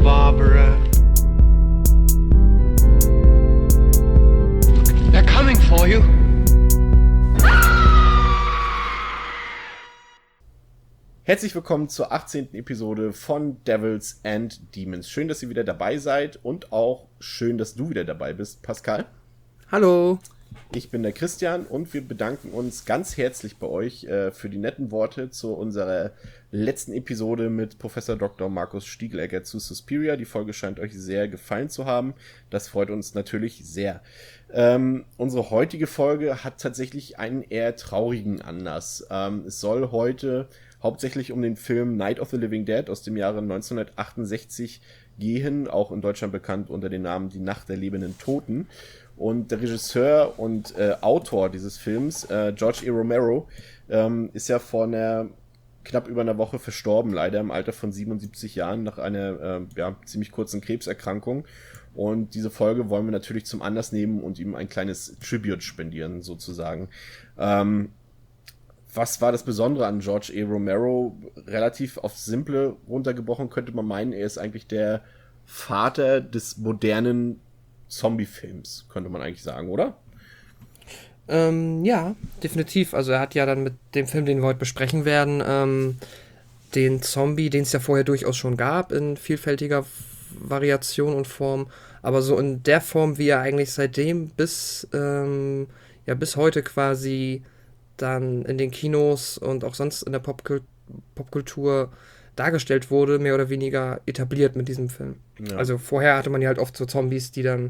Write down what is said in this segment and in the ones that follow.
Barbara. They're coming for you. Herzlich willkommen zur 18. Episode von Devils and Demons. Schön, dass ihr wieder dabei seid und auch schön, dass du wieder dabei bist, Pascal. Hallo. Ich bin der Christian und wir bedanken uns ganz herzlich bei euch für die netten Worte zu unserer letzten Episode mit Professor Dr. Markus Stiegelegger zu Suspiria. Die Folge scheint euch sehr gefallen zu haben. Das freut uns natürlich sehr. Unsere heutige Folge hat tatsächlich einen eher traurigen Anlass. Es soll heute hauptsächlich um den Film Night of the Living Dead aus dem Jahre 1968 gehen, auch in Deutschland bekannt unter dem Namen Die Nacht der lebenden Toten. Und der Regisseur und Autor dieses Films, George A. Romero, ist ja vor knapp über einer Woche verstorben, leider im Alter von 77 Jahren nach einer ziemlich kurzen Krebserkrankung. Und diese Folge wollen wir natürlich zum Anlass nehmen und ihm ein kleines Tribute spendieren, sozusagen. Was war das Besondere an George A. Romero? Relativ aufs Simple runtergebrochen könnte man meinen, er ist eigentlich der Vater des modernen Zombie-Films, könnte man eigentlich sagen, oder? Ja, definitiv. Also er hat ja dann mit dem Film, den wir heute besprechen werden, den Zombie, den es ja vorher durchaus schon gab, in vielfältiger Variation und Form, aber so in der Form, wie er eigentlich seitdem bis heute quasi dann in den Kinos und auch sonst in der Popkultur dargestellt wurde, mehr oder weniger etabliert mit diesem Film. Ja. Also vorher hatte man ja halt oft so Zombies, die dann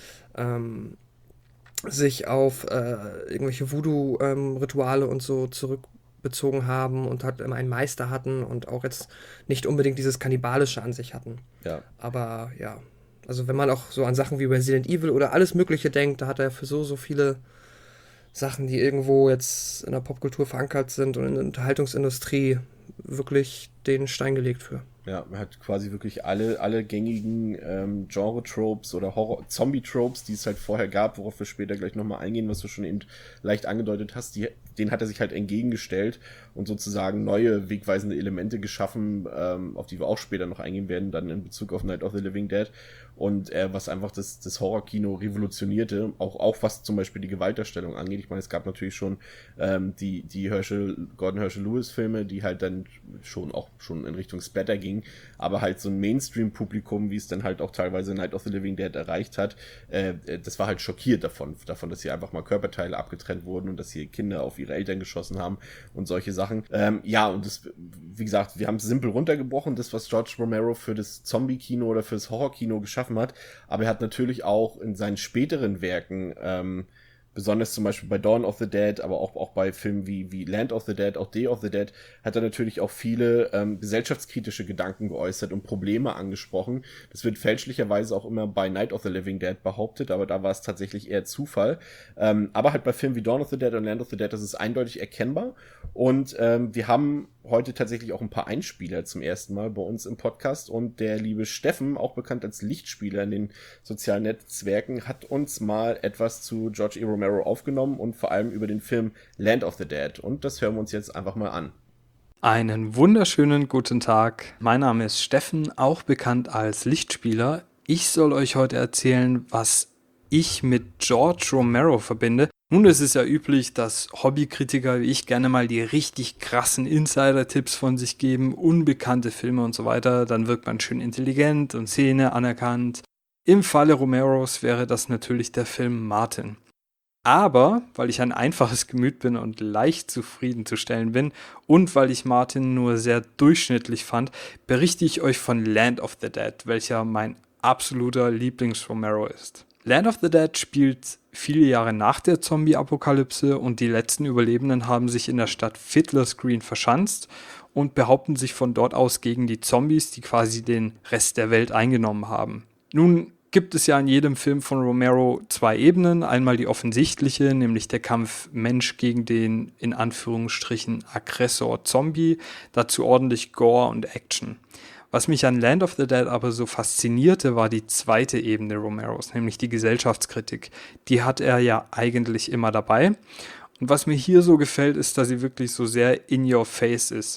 sich auf irgendwelche Voodoo-Rituale und so zurückbezogen haben und halt immer einen Meister hatten und auch jetzt nicht unbedingt dieses Kannibalische an sich hatten. Ja. Aber ja, also wenn man auch so an Sachen wie Resident Evil oder alles Mögliche denkt, da hat er für so viele Sachen, die irgendwo jetzt in der Popkultur verankert sind und in der Unterhaltungsindustrie wirklich den Stein gelegt für. Ja, er hat quasi wirklich alle gängigen Genre-Tropes oder Zombie-Tropes, die es halt vorher gab, worauf wir später gleich nochmal eingehen, was du schon eben leicht angedeutet hast, denen hat er sich halt entgegengestellt und sozusagen neue wegweisende Elemente geschaffen, auf die wir auch später noch eingehen werden, dann in Bezug auf Night of the Living Dead. Und was einfach das Horrorkino revolutionierte, auch was zum Beispiel die Gewaltdarstellung angeht. Ich meine, es gab natürlich schon die Gordon Herschel-Lewis-Filme, die halt dann schon in Richtung Splatter gingen, aber halt so ein Mainstream-Publikum, wie es dann halt auch teilweise Night of the Living Dead erreicht hat, das war halt schockiert davon, dass hier einfach mal Körperteile abgetrennt wurden und dass hier Kinder auf ihre Eltern geschossen haben und solche Sachen. Und das, wie gesagt, wir haben es simpel runtergebrochen, das, was George Romero für das Zombie-Kino oder für das Horror-Kino geschaffen hat, aber er hat natürlich auch in seinen späteren Werken, besonders zum Beispiel bei Dawn of the Dead, aber auch bei Filmen wie Land of the Dead, auch Day of the Dead, hat er natürlich auch viele gesellschaftskritische Gedanken geäußert und Probleme angesprochen. Das wird fälschlicherweise auch immer bei Night of the Living Dead behauptet, aber da war es tatsächlich eher Zufall. Aber halt bei Filmen wie Dawn of the Dead und Land of the Dead, das ist eindeutig erkennbar. Und wir haben heute tatsächlich auch ein paar Einspieler zum ersten Mal bei uns im Podcast und der liebe Steffen, auch bekannt als Lichtspieler in den sozialen Netzwerken, hat uns mal etwas zu George A. Romero aufgenommen und vor allem über den Film Land of the Dead und das hören wir uns jetzt einfach mal an. Einen wunderschönen guten Tag. Mein Name ist Steffen, auch bekannt als Lichtspieler. Ich soll euch heute erzählen, was ich mit George Romero verbinde. Nun, es ist ja üblich, dass Hobbykritiker wie ich gerne mal die richtig krassen Insider-Tipps von sich geben, unbekannte Filme und so weiter. Dann wirkt man schön intelligent und Szene anerkannt. Im Falle Romeros wäre das natürlich der Film Martin. Aber, weil ich ein einfaches Gemüt bin und leicht zufriedenzustellen bin und weil ich Martin nur sehr durchschnittlich fand, berichte ich euch von Land of the Dead, welcher mein absoluter Lieblings-Romero ist. Land of the Dead spielt viele Jahre nach der Zombie-Apokalypse und die letzten Überlebenden haben sich in der Stadt Fiddler's Green verschanzt und behaupten sich von dort aus gegen die Zombies, die quasi den Rest der Welt eingenommen haben. Nun gibt es ja in jedem Film von Romero zwei Ebenen. Einmal die offensichtliche, nämlich der Kampf Mensch gegen den, in Anführungsstrichen, Aggressor Zombie. Dazu ordentlich Gore und Action. Was mich an Land of the Dead aber so faszinierte, war die zweite Ebene Romeros, nämlich die Gesellschaftskritik. Die hat er ja eigentlich immer dabei. Und was mir hier so gefällt, ist, dass sie wirklich so sehr in your face ist.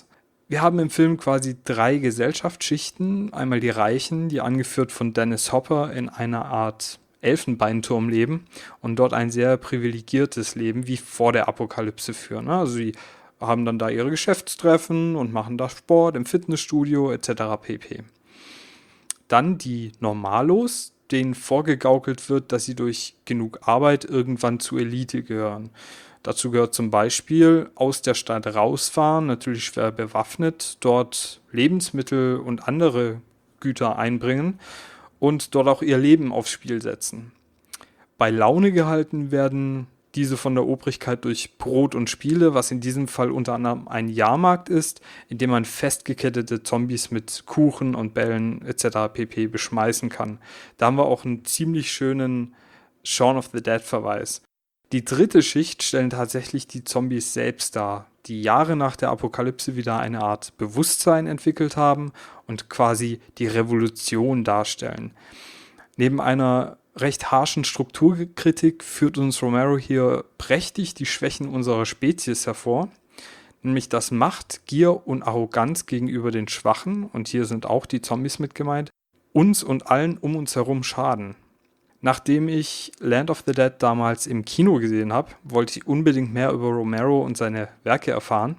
Wir haben im Film quasi 3 Gesellschaftsschichten. Einmal die Reichen, die angeführt von Dennis Hopper in einer Art Elfenbeinturm leben und dort ein sehr privilegiertes Leben wie vor der Apokalypse führen. Also sie haben dann da ihre Geschäftstreffen und machen da Sport im Fitnessstudio etc. pp. Dann die Normalos, denen vorgegaukelt wird, dass sie durch genug Arbeit irgendwann zur Elite gehören. Dazu gehört zum Beispiel aus der Stadt rausfahren, natürlich schwer bewaffnet, dort Lebensmittel und andere Güter einbringen und dort auch ihr Leben aufs Spiel setzen. Bei Laune gehalten werden diese von der Obrigkeit durch Brot und Spiele, was in diesem Fall unter anderem ein Jahrmarkt ist, in dem man festgekettete Zombies mit Kuchen und Bällen etc. pp. Beschmeißen kann. Da haben wir auch einen ziemlich schönen Shaun of the Dead Verweis. Die 3. Schicht stellen tatsächlich die Zombies selbst dar, die Jahre nach der Apokalypse wieder eine Art Bewusstsein entwickelt haben und quasi die Revolution darstellen. Neben einer recht harschen Strukturkritik führt uns Romero hier prächtig die Schwächen unserer Spezies hervor, nämlich dass Macht, Gier und Arroganz gegenüber den Schwachen, und hier sind auch die Zombies mit gemeint, uns und allen um uns herum schaden. Nachdem ich Land of the Dead damals im Kino gesehen habe, wollte ich unbedingt mehr über Romero und seine Werke erfahren.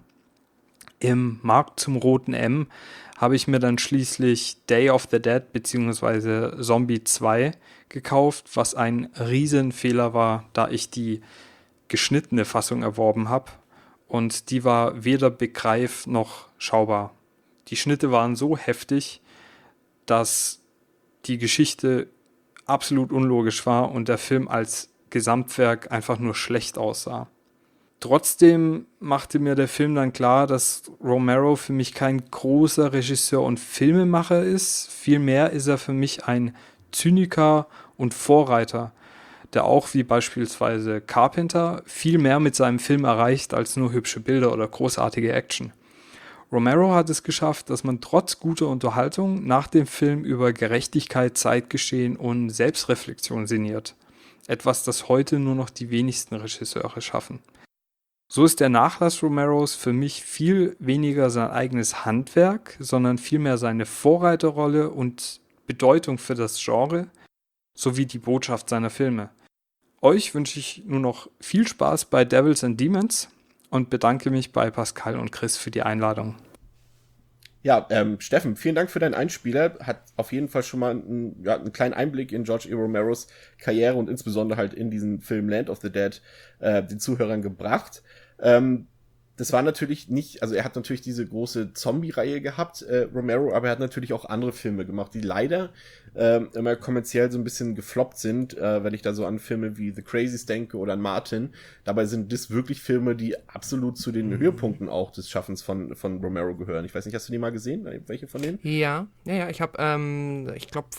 Im Markt zum Roten M habe ich mir dann schließlich Day of the Dead bzw. Zombie 2 gekauft, was ein Riesenfehler war, da ich die geschnittene Fassung erworben habe. Und die war weder begreif noch schaubar. Die Schnitte waren so heftig, dass die Geschichte absolut unlogisch war und der Film als Gesamtwerk einfach nur schlecht aussah. Trotzdem machte mir der Film dann klar, dass Romero für mich kein großer Regisseur und Filmemacher ist. Vielmehr ist er für mich ein Zyniker und Vorreiter, der auch wie beispielsweise Carpenter viel mehr mit seinem Film erreicht als nur hübsche Bilder oder großartige Action. Romero hat es geschafft, dass man trotz guter Unterhaltung nach dem Film über Gerechtigkeit, Zeitgeschehen und Selbstreflexion sinniert. Etwas, das heute nur noch die wenigsten Regisseure schaffen. So ist der Nachlass Romeros für mich viel weniger sein eigenes Handwerk, sondern vielmehr seine Vorreiterrolle und Bedeutung für das Genre sowie die Botschaft seiner Filme. Euch wünsche ich nur noch viel Spaß bei Devils and Demons und bedanke mich bei Pascal und Chris für die Einladung. Ja, Steffen, vielen Dank für deinen Einspieler. Hat auf jeden Fall schon mal einen kleinen Einblick in George E. Romeros Karriere und insbesondere halt in diesen Film Land of the Dead den Zuhörern gebracht. Das war natürlich nicht, also er hat natürlich diese große Zombie-Reihe gehabt, Romero, aber er hat natürlich auch andere Filme gemacht, die leider immer kommerziell so ein bisschen gefloppt sind, wenn ich da so an Filme wie The Crazies denke oder an Martin. Dabei sind das wirklich Filme, die absolut zu den Höhepunkten auch des Schaffens von Romero gehören. Ich weiß nicht, hast du die mal gesehen? Welche von denen? Ja, ich habe, ich glaube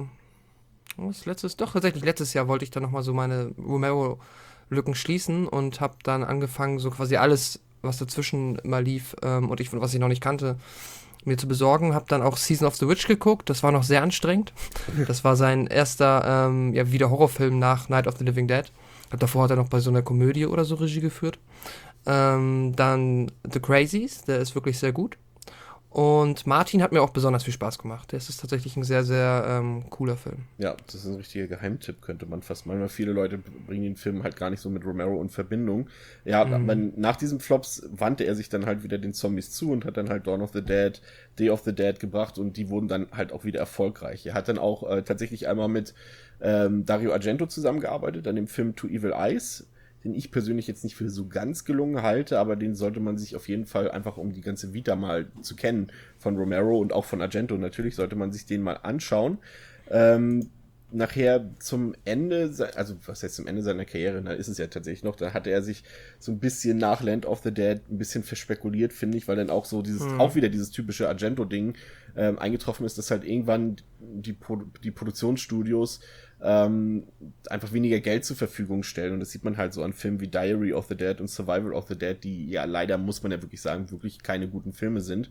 tatsächlich letztes Jahr wollte ich dann nochmal so meine Romero-Lücken schließen und habe dann angefangen, so quasi alles, was dazwischen mal lief und was ich noch nicht kannte, mir zu besorgen. Habe dann auch Season of the Witch geguckt. Das war noch sehr anstrengend. Das war sein erster wieder Horrorfilm nach Night of the Living Dead. Davor hat er noch bei so einer Komödie oder so Regie geführt. Dann The Crazies, der ist wirklich sehr gut. Und Martin hat mir auch besonders viel Spaß gemacht. Das ist tatsächlich ein sehr, sehr cooler Film. Ja, das ist ein richtiger Geheimtipp, könnte man fast meinen. Viele Leute bringen den Film halt gar nicht so mit Romero in Verbindung. Ja, nach diesem Flops wandte er sich dann halt wieder den Zombies zu und hat dann halt Dawn of the Dead, Day of the Dead gebracht und die wurden dann halt auch wieder erfolgreich. Er hat dann auch tatsächlich einmal mit Dario Argento zusammengearbeitet an dem Film To Evil Eyes, den ich persönlich jetzt nicht für so ganz gelungen halte, aber den sollte man sich auf jeden Fall einfach, um die ganze Vita mal zu kennen von Romero und auch von Argento natürlich, sollte man sich den mal anschauen. Nachher zum Ende, also was heißt zum Ende seiner Karriere, da ist es ja tatsächlich noch, da hatte er sich so ein bisschen nach Land of the Dead ein bisschen verspekuliert, finde ich, weil dann auch so auch wieder dieses typische Argento-Ding eingetroffen ist, dass halt irgendwann die Produktionsstudios einfach weniger Geld zur Verfügung stellen und das sieht man halt so an Filmen wie Diary of the Dead und Survival of the Dead, die ja leider, muss man ja wirklich sagen, wirklich keine guten Filme sind.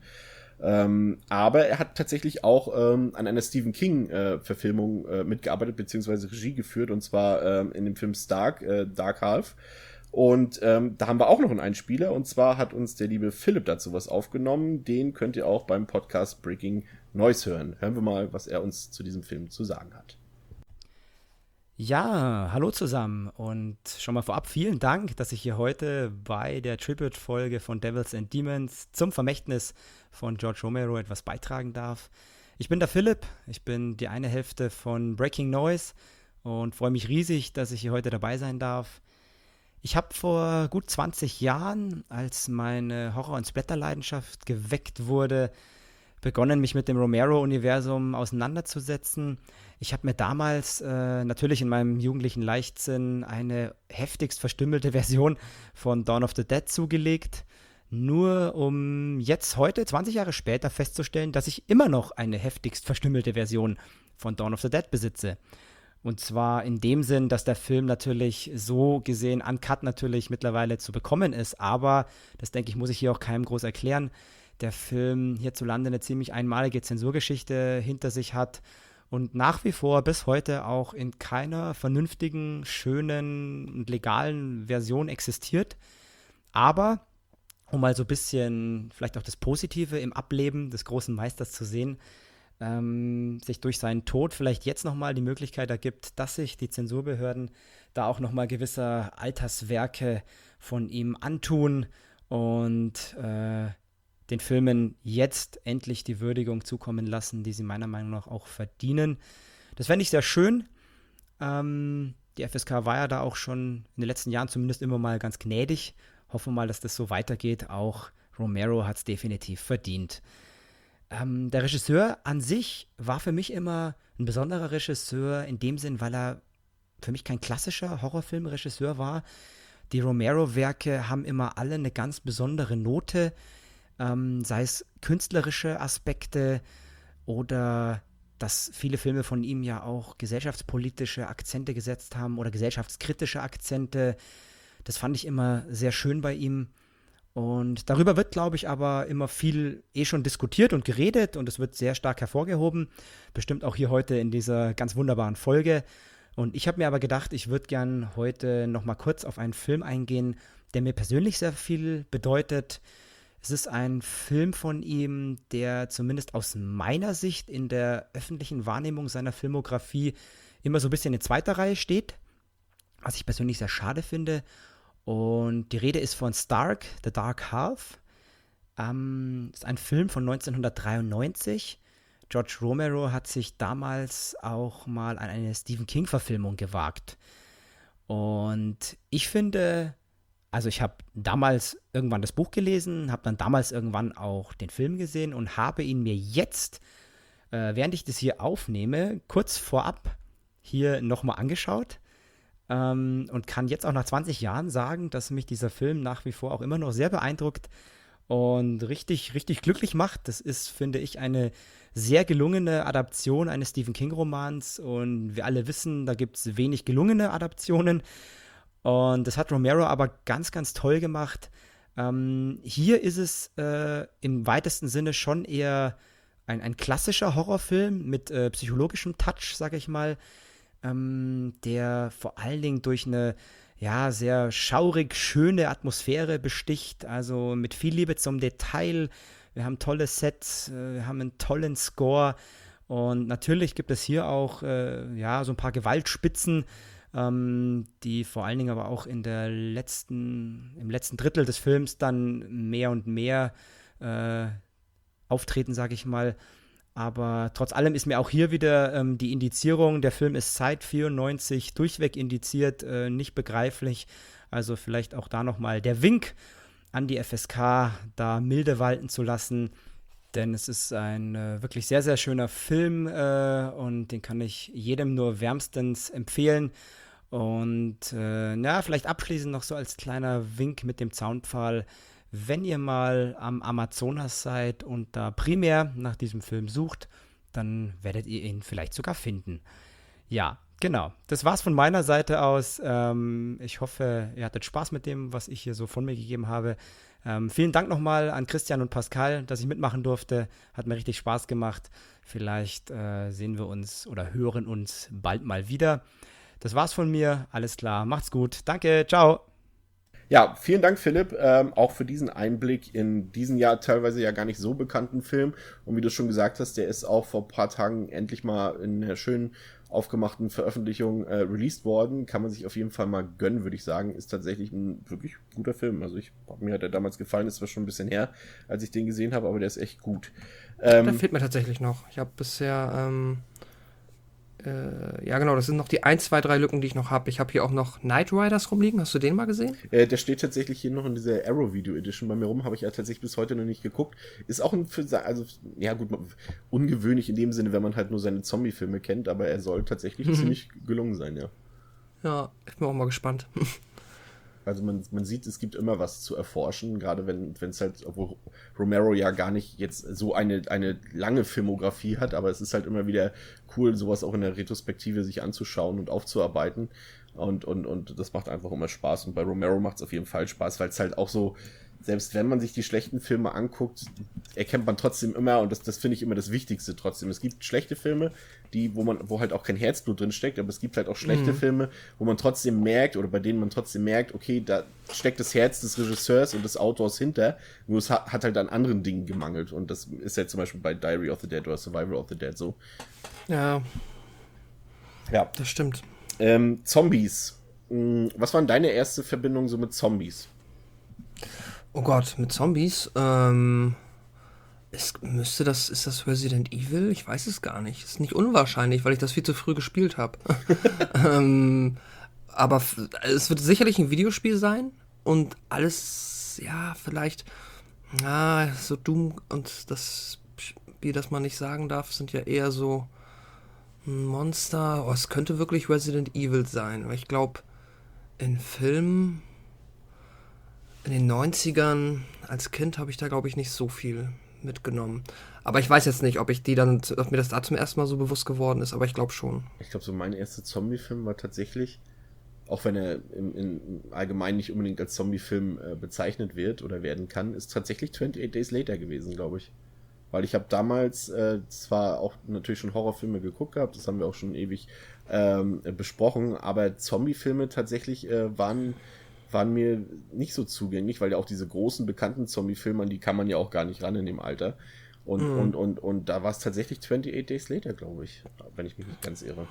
Aber er hat tatsächlich auch an einer Stephen King Verfilmung mitgearbeitet, beziehungsweise Regie geführt, und zwar in dem Film Dark Half. Und da haben wir auch noch einen Einspieler, und zwar hat uns der liebe Philipp dazu was aufgenommen. Den könnt ihr auch beim Podcast Breaking Noise hören. Hören wir mal, was er uns zu diesem Film zu sagen hat. Ja, hallo zusammen und schon mal vorab vielen Dank, dass ich hier heute bei der Tribute-Folge von Devils and Demons zum Vermächtnis von George Romero etwas beitragen darf. Ich bin der Philipp, ich bin die eine Hälfte von Breaking Noise und freue mich riesig, dass ich hier heute dabei sein darf. Ich habe vor gut 20 Jahren, als meine Horror- und Splatter-Leidenschaft geweckt wurde, begonnen, mich mit dem Romero-Universum auseinanderzusetzen. Ich habe mir damals natürlich in meinem jugendlichen Leichtsinn eine heftigst verstümmelte Version von Dawn of the Dead zugelegt, nur um jetzt heute, 20 Jahre später, festzustellen, dass ich immer noch eine heftigst verstümmelte Version von Dawn of the Dead besitze. Und zwar in dem Sinn, dass der Film natürlich so gesehen, uncut natürlich mittlerweile zu bekommen ist, aber das denke ich, muss ich hier auch keinem groß erklären, der Film hierzulande eine ziemlich einmalige Zensurgeschichte hinter sich hat und nach wie vor bis heute auch in keiner vernünftigen, schönen und legalen Version existiert. Aber, um mal so ein bisschen vielleicht auch das Positive im Ableben des großen Meisters zu sehen, sich durch seinen Tod vielleicht jetzt nochmal die Möglichkeit ergibt, dass sich die Zensurbehörden da auch nochmal gewisse Alterswerke von ihm antun und den Filmen jetzt endlich die Würdigung zukommen lassen, die sie meiner Meinung nach auch verdienen. Das fände ich sehr schön. Die FSK war ja da auch schon in den letzten Jahren zumindest immer mal ganz gnädig. Hoffen wir mal, dass das so weitergeht. Auch Romero hat es definitiv verdient. Der Regisseur an sich war für mich immer ein besonderer Regisseur in dem Sinn, weil er für mich kein klassischer Horrorfilmregisseur war. Die Romero-Werke haben immer alle eine ganz besondere Note, sei es künstlerische Aspekte oder dass viele Filme von ihm ja auch gesellschaftspolitische Akzente gesetzt haben oder gesellschaftskritische Akzente. Das fand ich immer sehr schön bei ihm. Und darüber wird, glaube ich, aber immer viel schon diskutiert und geredet und es wird sehr stark hervorgehoben. Bestimmt auch hier heute in dieser ganz wunderbaren Folge. Und ich habe mir aber gedacht, ich würde gern heute noch mal kurz auf einen Film eingehen, der mir persönlich sehr viel bedeutet. Es ist ein Film von ihm, der zumindest aus meiner Sicht in der öffentlichen Wahrnehmung seiner Filmografie immer so ein bisschen in zweiter Reihe steht, was ich persönlich sehr schade finde. Und die Rede ist von Stark, The Dark Half. Ist ein Film von 1993. George Romero hat sich damals auch mal an eine Stephen King-Verfilmung gewagt. Und ich finde, also ich habe damals irgendwann das Buch gelesen, habe dann damals irgendwann auch den Film gesehen und habe ihn mir jetzt, während ich das hier aufnehme, kurz vorab hier nochmal angeschaut. Und kann jetzt auch nach 20 Jahren sagen, dass mich dieser Film nach wie vor auch immer noch sehr beeindruckt und richtig, richtig glücklich macht. Das ist, finde ich, eine sehr gelungene Adaption eines Stephen King-Romans und wir alle wissen, da gibt es wenig gelungene Adaptionen und das hat Romero aber ganz, ganz toll gemacht. Hier ist es im weitesten Sinne schon eher ein klassischer Horrorfilm mit psychologischem Touch, sage ich mal, der vor allen Dingen durch eine sehr schaurig schöne Atmosphäre besticht, also mit viel Liebe zum Detail. Wir haben tolle Sets, wir haben einen tollen Score und natürlich gibt es hier auch so ein paar Gewaltspitzen, die vor allen Dingen aber auch im letzten Drittel des Films dann mehr und mehr auftreten, sage ich mal. Aber trotz allem ist mir auch hier wieder die Indizierung, der Film ist seit 94 durchweg indiziert, nicht begreiflich. Also vielleicht auch da nochmal der Wink an die FSK, da milde walten zu lassen. Denn es ist ein wirklich sehr, sehr schöner Film und den kann ich jedem nur wärmstens empfehlen. Und vielleicht abschließend noch so als kleiner Wink mit dem Zaunpfahl. Wenn ihr mal am Amazonas seid und da primär nach diesem Film sucht, dann werdet ihr ihn vielleicht sogar finden. Ja, genau. Das war's von meiner Seite aus. Ich hoffe, ihr hattet Spaß mit dem, was ich hier so von mir gegeben habe. Vielen Dank nochmal an Christian und Pascal, dass ich mitmachen durfte. Hat mir richtig Spaß gemacht. Vielleicht sehen wir uns oder hören uns bald mal wieder. Das war's von mir. Alles klar. Macht's gut. Danke. Ciao. Ja, vielen Dank, Philipp, auch für diesen Einblick in diesen ja teilweise ja gar nicht so bekannten Film. Und wie du schon gesagt hast, der ist auch vor ein paar Tagen endlich mal in einer schönen aufgemachten Veröffentlichung released worden. Kann man sich auf jeden Fall mal gönnen, würde ich sagen. Ist tatsächlich ein wirklich guter Film. Also mir hat der damals gefallen, ist zwar schon ein bisschen her, als ich den gesehen habe, aber der ist echt gut. Der fehlt mir tatsächlich noch. Ich habe bisher, ja genau, das sind noch die 1, 2, 3 Lücken, die ich noch habe. Ich habe hier auch noch Knight Riders rumliegen. Hast du den mal gesehen? Der steht tatsächlich hier noch in dieser Arrow Video Edition bei mir rum, habe ich ja tatsächlich bis heute noch nicht geguckt. Ist auch also ja gut, ungewöhnlich in dem Sinne, wenn man halt nur seine Zombie-Filme kennt, aber er soll tatsächlich ziemlich gelungen sein, ja. Ja, ich bin auch mal gespannt. Also man sieht, es gibt immer was zu erforschen, gerade wenn es halt, obwohl Romero ja gar nicht jetzt so eine lange Filmografie hat, aber es ist halt immer wieder cool, sowas auch in der Retrospektive sich anzuschauen und aufzuarbeiten. Und das macht einfach immer Spaß. Und bei Romero macht es auf jeden Fall Spaß, weil es halt auch so, selbst wenn man sich die schlechten Filme anguckt, erkennt man trotzdem immer, und das finde ich immer das Wichtigste trotzdem. Es gibt schlechte Filme, wo halt auch kein Herzblut drin steckt, aber es gibt halt auch schlechte Filme, wo man trotzdem merkt, oder bei denen man trotzdem merkt, okay, da steckt das Herz des Regisseurs und des Autors hinter, nur es hat halt an anderen Dingen gemangelt. Und das ist ja zum Beispiel bei Diary of the Dead oder Survival of the Dead so. Ja, Ja. das stimmt. Zombies. Was war denn deine erste Verbindung so mit Zombies? Oh Gott, mit Zombies? Ist das Resident Evil? Ich weiß es gar nicht. Ist nicht unwahrscheinlich, weil ich das viel zu früh gespielt habe. Aber es wird sicherlich ein Videospiel sein und alles, ja, vielleicht, so Doom und das Spiel, das man nicht sagen darf, sind ja eher so Monster. Oh, es könnte wirklich Resident Evil sein, weil ich glaube, in Filmen in den 90ern als Kind habe ich da, glaube ich, nicht so viel mitgenommen. Aber ich weiß jetzt nicht, ob mir das da zum ersten Mal so bewusst geworden ist, aber ich glaube schon. Ich glaube, so mein erster Zombie-Film war tatsächlich, auch wenn er im Allgemeinen nicht unbedingt als Zombie-Film bezeichnet wird oder werden kann, ist tatsächlich 28 Days Later gewesen, glaube ich. Weil ich habe damals zwar auch natürlich schon Horrorfilme geguckt gehabt, das haben wir auch schon ewig besprochen, aber Zombie-Filme tatsächlich waren mir nicht so zugänglich, weil ja auch diese großen, bekannten Zombie-Filme, an die kann man ja auch gar nicht ran in dem Alter. Und da war es tatsächlich 28 Days Later, glaube ich, wenn ich mich nicht ganz irre.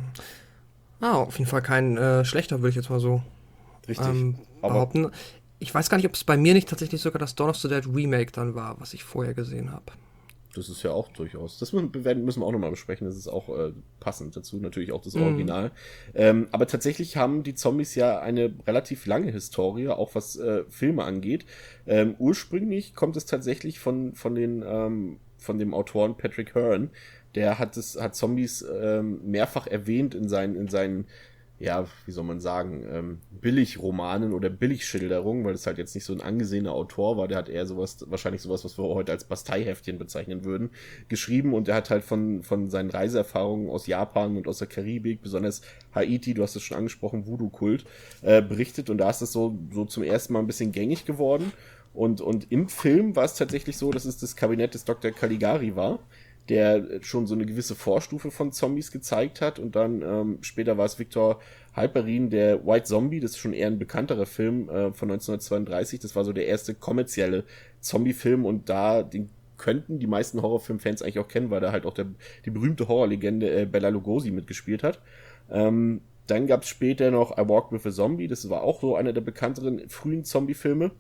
Auf jeden Fall kein schlechter, würde ich jetzt mal so Richtig. behaupten. Ich weiß gar nicht, ob es bei mir nicht tatsächlich sogar das Dawn of the Dead Remake dann war, was ich vorher gesehen habe. Das ist ja auch durchaus. Das müssen wir auch nochmal besprechen. Das ist auch passend dazu. Natürlich auch das Original. Aber tatsächlich haben die Zombies ja eine relativ lange Historie, auch was Filme angeht. Ursprünglich kommt es tatsächlich von dem Autoren Patrick Hearn. Der hat Zombies mehrfach erwähnt in seinen ja, wie soll man sagen, Billigromanen oder Billigschilderungen, weil das halt jetzt nicht so ein angesehener Autor war, der hat eher wahrscheinlich sowas, was wir heute als Basteiheftchen bezeichnen würden, geschrieben, und der hat halt von seinen Reiseerfahrungen aus Japan und aus der Karibik, besonders Haiti, du hast es schon angesprochen, Voodoo-Kult, berichtet, und da ist es so zum ersten Mal ein bisschen gängig geworden, und im Film war es tatsächlich so, dass es das Kabinett des Dr. Caligari war, der schon so eine gewisse Vorstufe von Zombies gezeigt hat, und dann später war es Victor Halperin, der White Zombie, das ist schon eher ein bekannterer Film von 1932, das war so der erste kommerzielle Zombie-Film, und den könnten die meisten Horrorfilm-Fans eigentlich auch kennen, weil da halt auch die berühmte Horrorlegende Bela Lugosi mitgespielt hat. Dann gab es später noch I Walk with a Zombie, das war auch so einer der bekannteren frühen Zombie-Filme.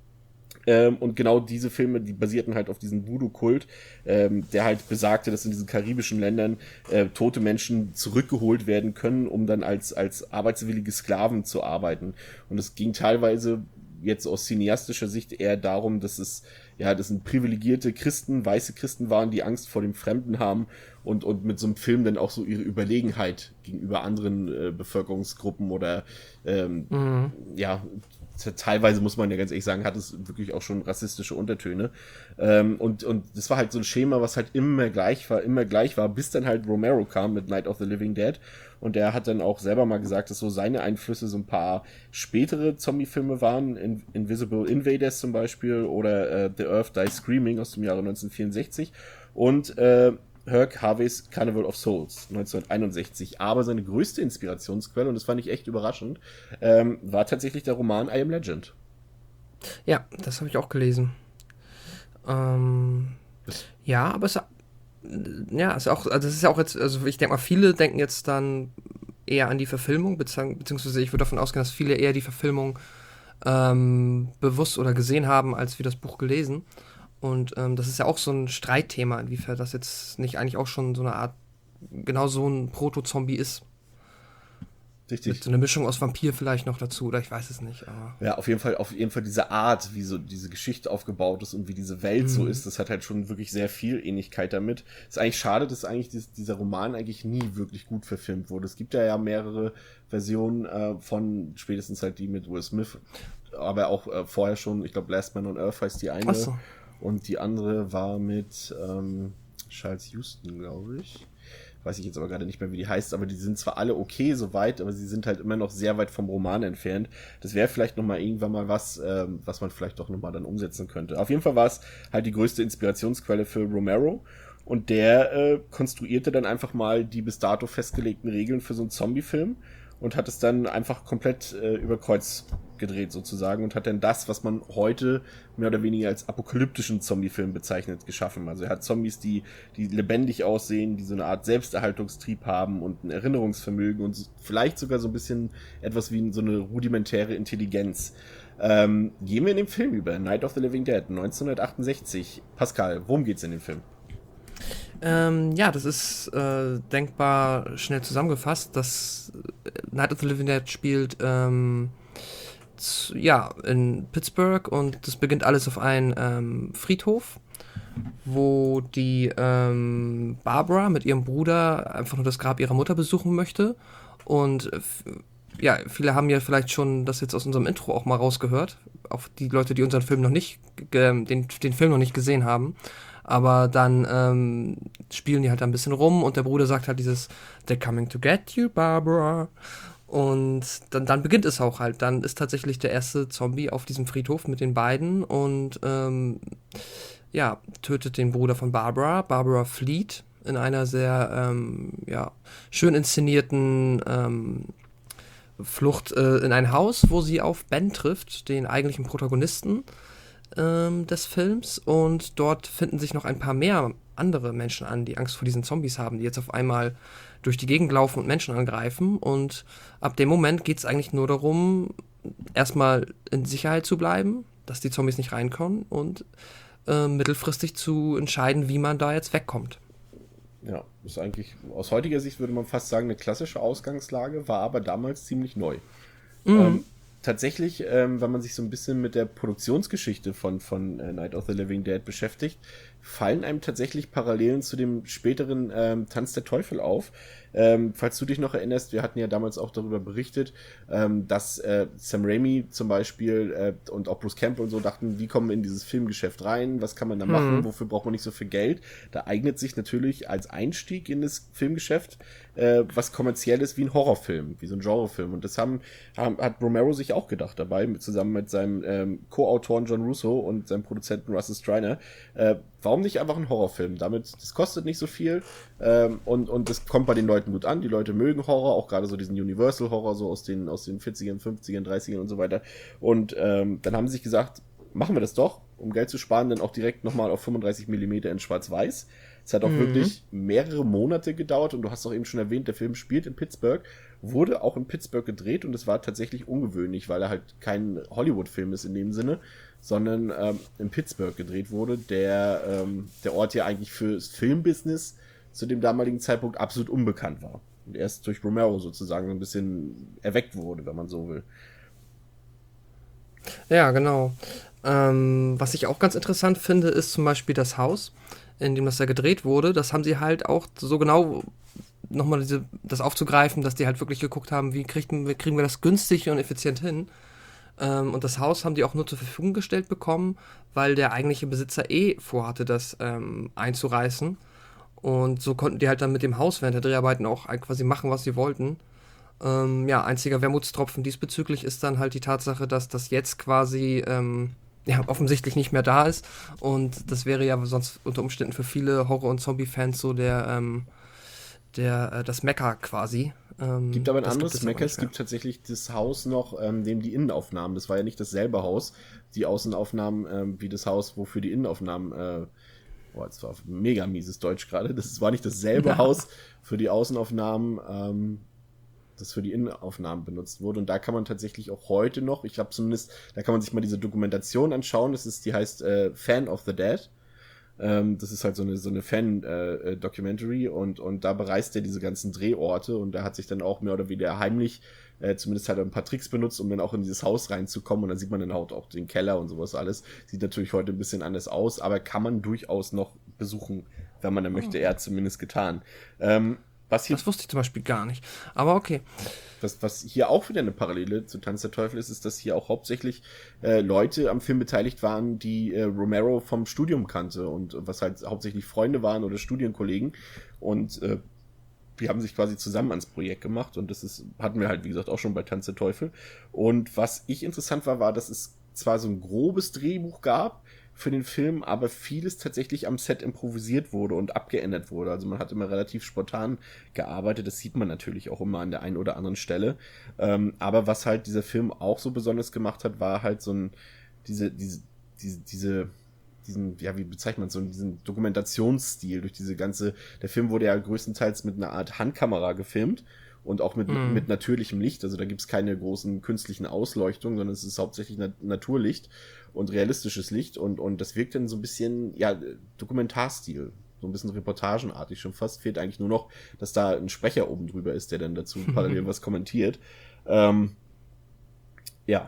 Und genau diese Filme, die basierten halt auf diesem Voodoo-Kult, der halt besagte, dass in diesen karibischen Ländern tote Menschen zurückgeholt werden können, um dann als arbeitswillige Sklaven zu arbeiten. Und es ging teilweise jetzt aus cineastischer Sicht eher darum, dass das sind privilegierte Christen, weiße Christen waren, die Angst vor dem Fremden haben und mit so einem Film dann auch so ihre Überlegenheit gegenüber anderen Bevölkerungsgruppen oder teilweise, muss man ja ganz ehrlich sagen, hat es wirklich auch schon rassistische Untertöne. Und das war halt so ein Schema, was halt immer gleich war, bis dann halt Romero kam mit Night of the Living Dead. Und der hat dann auch selber mal gesagt, dass so seine Einflüsse so ein paar spätere Zombie-Filme waren, Invisible Invaders zum Beispiel oder The Earth Dies Screaming aus dem Jahre 1964. Und Herc Harveys Carnival of Souls 1961. Aber seine größte Inspirationsquelle, und das fand ich echt überraschend, war tatsächlich der Roman I Am Legend. Ja, das habe ich auch gelesen. Ja, aber ist auch, also es ist ja auch jetzt, also ich denke mal, viele denken jetzt dann eher an die Verfilmung, beziehungsweise ich würde davon ausgehen, dass viele eher die Verfilmung bewusst oder gesehen haben, als wir das Buch gelesen. Und das ist ja auch so ein Streitthema, inwiefern das jetzt nicht eigentlich auch schon so eine Art, genau so ein Proto-Zombie ist. Richtig. Mit so einer Mischung aus Vampir vielleicht noch dazu, oder ich weiß es nicht. Aber Ja, auf jeden Fall diese Art, wie so diese Geschichte aufgebaut ist und wie diese Welt so ist, das hat halt schon wirklich sehr viel Ähnlichkeit damit. Ist eigentlich schade, dass eigentlich dieser Roman eigentlich nie wirklich gut verfilmt wurde. Es gibt ja mehrere Versionen von, spätestens halt die mit Will Smith, aber auch vorher schon, ich glaube Last Man on Earth heißt die eine. Ach so. Und die andere war mit Charles Houston, glaube ich. Weiß ich jetzt aber gerade nicht mehr, wie die heißt, aber die sind zwar alle okay soweit, aber sie sind halt immer noch sehr weit vom Roman entfernt. Das wäre vielleicht nochmal irgendwann mal was man vielleicht doch nochmal dann umsetzen könnte. Auf jeden Fall war es halt die größte Inspirationsquelle für Romero, und der konstruierte dann einfach mal die bis dato festgelegten Regeln für so einen Zombie-Film und hat es dann einfach komplett über Kreuz gedreht sozusagen und hat dann das, was man heute mehr oder weniger als apokalyptischen Zombie-Film bezeichnet, geschaffen. Also er hat Zombies, die lebendig aussehen, die so eine Art Selbsterhaltungstrieb haben und ein Erinnerungsvermögen und vielleicht sogar so ein bisschen etwas wie so eine rudimentäre Intelligenz. Gehen wir in den Film über, Night of the Living Dead, 1968. Pascal, worum geht's in dem Film? Ja, das ist denkbar schnell zusammengefasst. Das Night of the Living Dead spielt in Pittsburgh, und das beginnt alles auf einem Friedhof, wo die Barbara mit ihrem Bruder einfach nur das Grab ihrer Mutter besuchen möchte. Und viele haben ja vielleicht schon das jetzt aus unserem Intro auch mal rausgehört, auch die Leute, die unseren Film noch nicht, den Film noch nicht gesehen haben. Aber dann spielen die halt ein bisschen rum, und der Bruder sagt halt dieses "They're coming to get you, Barbara." Und dann beginnt es auch halt. Dann ist tatsächlich der erste Zombie auf diesem Friedhof mit den beiden und tötet den Bruder von Barbara. Barbara flieht in einer sehr schön inszenierten Flucht in ein Haus, wo sie auf Ben trifft, den eigentlichen Protagonisten des Films, und dort finden sich noch ein paar mehr andere Menschen an, die Angst vor diesen Zombies haben, die jetzt auf einmal durch die Gegend laufen und Menschen angreifen, und ab dem Moment geht es eigentlich nur darum, erstmal in Sicherheit zu bleiben, dass die Zombies nicht reinkommen, und mittelfristig zu entscheiden, wie man da jetzt wegkommt. Ja, ist eigentlich, aus heutiger Sicht würde man fast sagen, eine klassische Ausgangslage, war aber damals ziemlich neu. Tatsächlich, wenn man sich so ein bisschen mit der Produktionsgeschichte von Night of the Living Dead beschäftigt, fallen einem tatsächlich Parallelen zu dem späteren Tanz der Teufel auf. Falls du dich noch erinnerst, wir hatten ja damals auch darüber berichtet, dass Sam Raimi zum Beispiel und auch Bruce Campbell und so dachten, wie kommen wir in dieses Filmgeschäft rein, was kann man da machen, wofür braucht man nicht so viel Geld. Da eignet sich natürlich als Einstieg in das Filmgeschäft was Kommerzielles wie ein Horrorfilm, wie so ein Genrefilm. Und das hat Romero sich auch gedacht dabei, zusammen mit seinem Co-Autoren John Russo und seinem Produzenten Russell Striner. Warum nicht einfach ein Horrorfilm? Das kostet nicht so viel und das kommt bei den Leuten gut an. Die Leute mögen Horror, auch gerade so diesen Universal-Horror, so aus den 40ern, 50ern, 30ern und so weiter. Und dann haben sie sich gesagt, machen wir das doch, um Geld zu sparen, dann auch direkt nochmal auf 35 mm in Schwarz-Weiß. Es hat auch wirklich mehrere Monate gedauert, und du hast auch eben schon erwähnt, der Film spielt in Pittsburgh, wurde auch in Pittsburgh gedreht, und es war tatsächlich ungewöhnlich, weil er halt kein Hollywood-Film ist in dem Sinne, sondern in Pittsburgh gedreht wurde, der Ort ja eigentlich fürs Filmbusiness zu dem damaligen Zeitpunkt absolut unbekannt war. Und erst durch Romero sozusagen ein bisschen erweckt wurde, wenn man so will. Ja, genau. Was ich auch ganz interessant finde, ist zum Beispiel das Haus, in dem das da gedreht wurde. Das haben sie halt auch so genau nochmal das aufzugreifen, dass die halt wirklich geguckt haben, wie kriegen wir das günstig und effizient hin. Und das Haus haben die auch nur zur Verfügung gestellt bekommen, weil der eigentliche Besitzer vorhatte, das einzureißen. Und so konnten die halt dann mit dem Haus während der Dreharbeiten auch quasi machen, was sie wollten. Einziger Wermutstropfen diesbezüglich ist dann halt die Tatsache, dass das jetzt quasi ja, offensichtlich nicht mehr da ist. Und das wäre ja sonst unter Umständen für viele Horror- und Zombie-Fans so das Mekka quasi. Gibt aber ein Das gibt anderes es aber Mekka. nicht Es mehr. gibt tatsächlich das Haus noch, dem die Innenaufnahmen, das war ja nicht dasselbe Haus, die Außenaufnahmen wie das Haus, wofür die Innenaufnahmen, jetzt war mega mieses Deutsch gerade, das war nicht dasselbe Haus für die Außenaufnahmen, das für die Innenaufnahmen benutzt wurde. Und da kann man tatsächlich auch heute noch, ich habe zumindest, da kann man sich mal diese Dokumentation anschauen, die heißt Fan of the Dead. Das ist halt so eine Fan-Documentary und da bereist er diese ganzen Drehorte und da hat sich dann auch mehr oder weniger heimlich zumindest halt ein paar Tricks benutzt, um dann auch in dieses Haus reinzukommen und dann sieht man dann auch den Keller und sowas alles. Sieht natürlich heute ein bisschen anders aus, aber kann man durchaus noch besuchen, wenn man dann möchte. Er hat zumindest getan. Was hier Das wusste ich zum Beispiel gar nicht. Aber okay. Was hier auch wieder eine Parallele zu Tanz der Teufel ist, dass hier auch hauptsächlich Leute am Film beteiligt waren, die Romero vom Studium kannte und was halt hauptsächlich Freunde waren oder Studienkollegen und die haben sich quasi zusammen ans Projekt gemacht und hatten wir halt, wie gesagt, auch schon bei Tanz der Teufel. Und was ich interessant war, dass es zwar so ein grobes Drehbuch gab für den Film, aber vieles tatsächlich am Set improvisiert wurde und abgeändert wurde. Also man hat immer relativ spontan gearbeitet. Das sieht man natürlich auch immer an der einen oder anderen Stelle. Aber was halt dieser Film auch so besonders gemacht hat, war halt so diesen, ja, wie bezeichnet man es, so diesen Dokumentationsstil durch der Film wurde ja größtenteils mit einer Art Handkamera gefilmt und auch mit natürlichem Licht, also da gibt's keine großen künstlichen Ausleuchtungen, sondern es ist hauptsächlich Naturlicht und realistisches Licht und das wirkt dann so ein bisschen, ja, Dokumentarstil, so ein bisschen reportagenartig schon fast, fehlt eigentlich nur noch, dass da ein Sprecher oben drüber ist, der dann dazu parallel was kommentiert. Ja.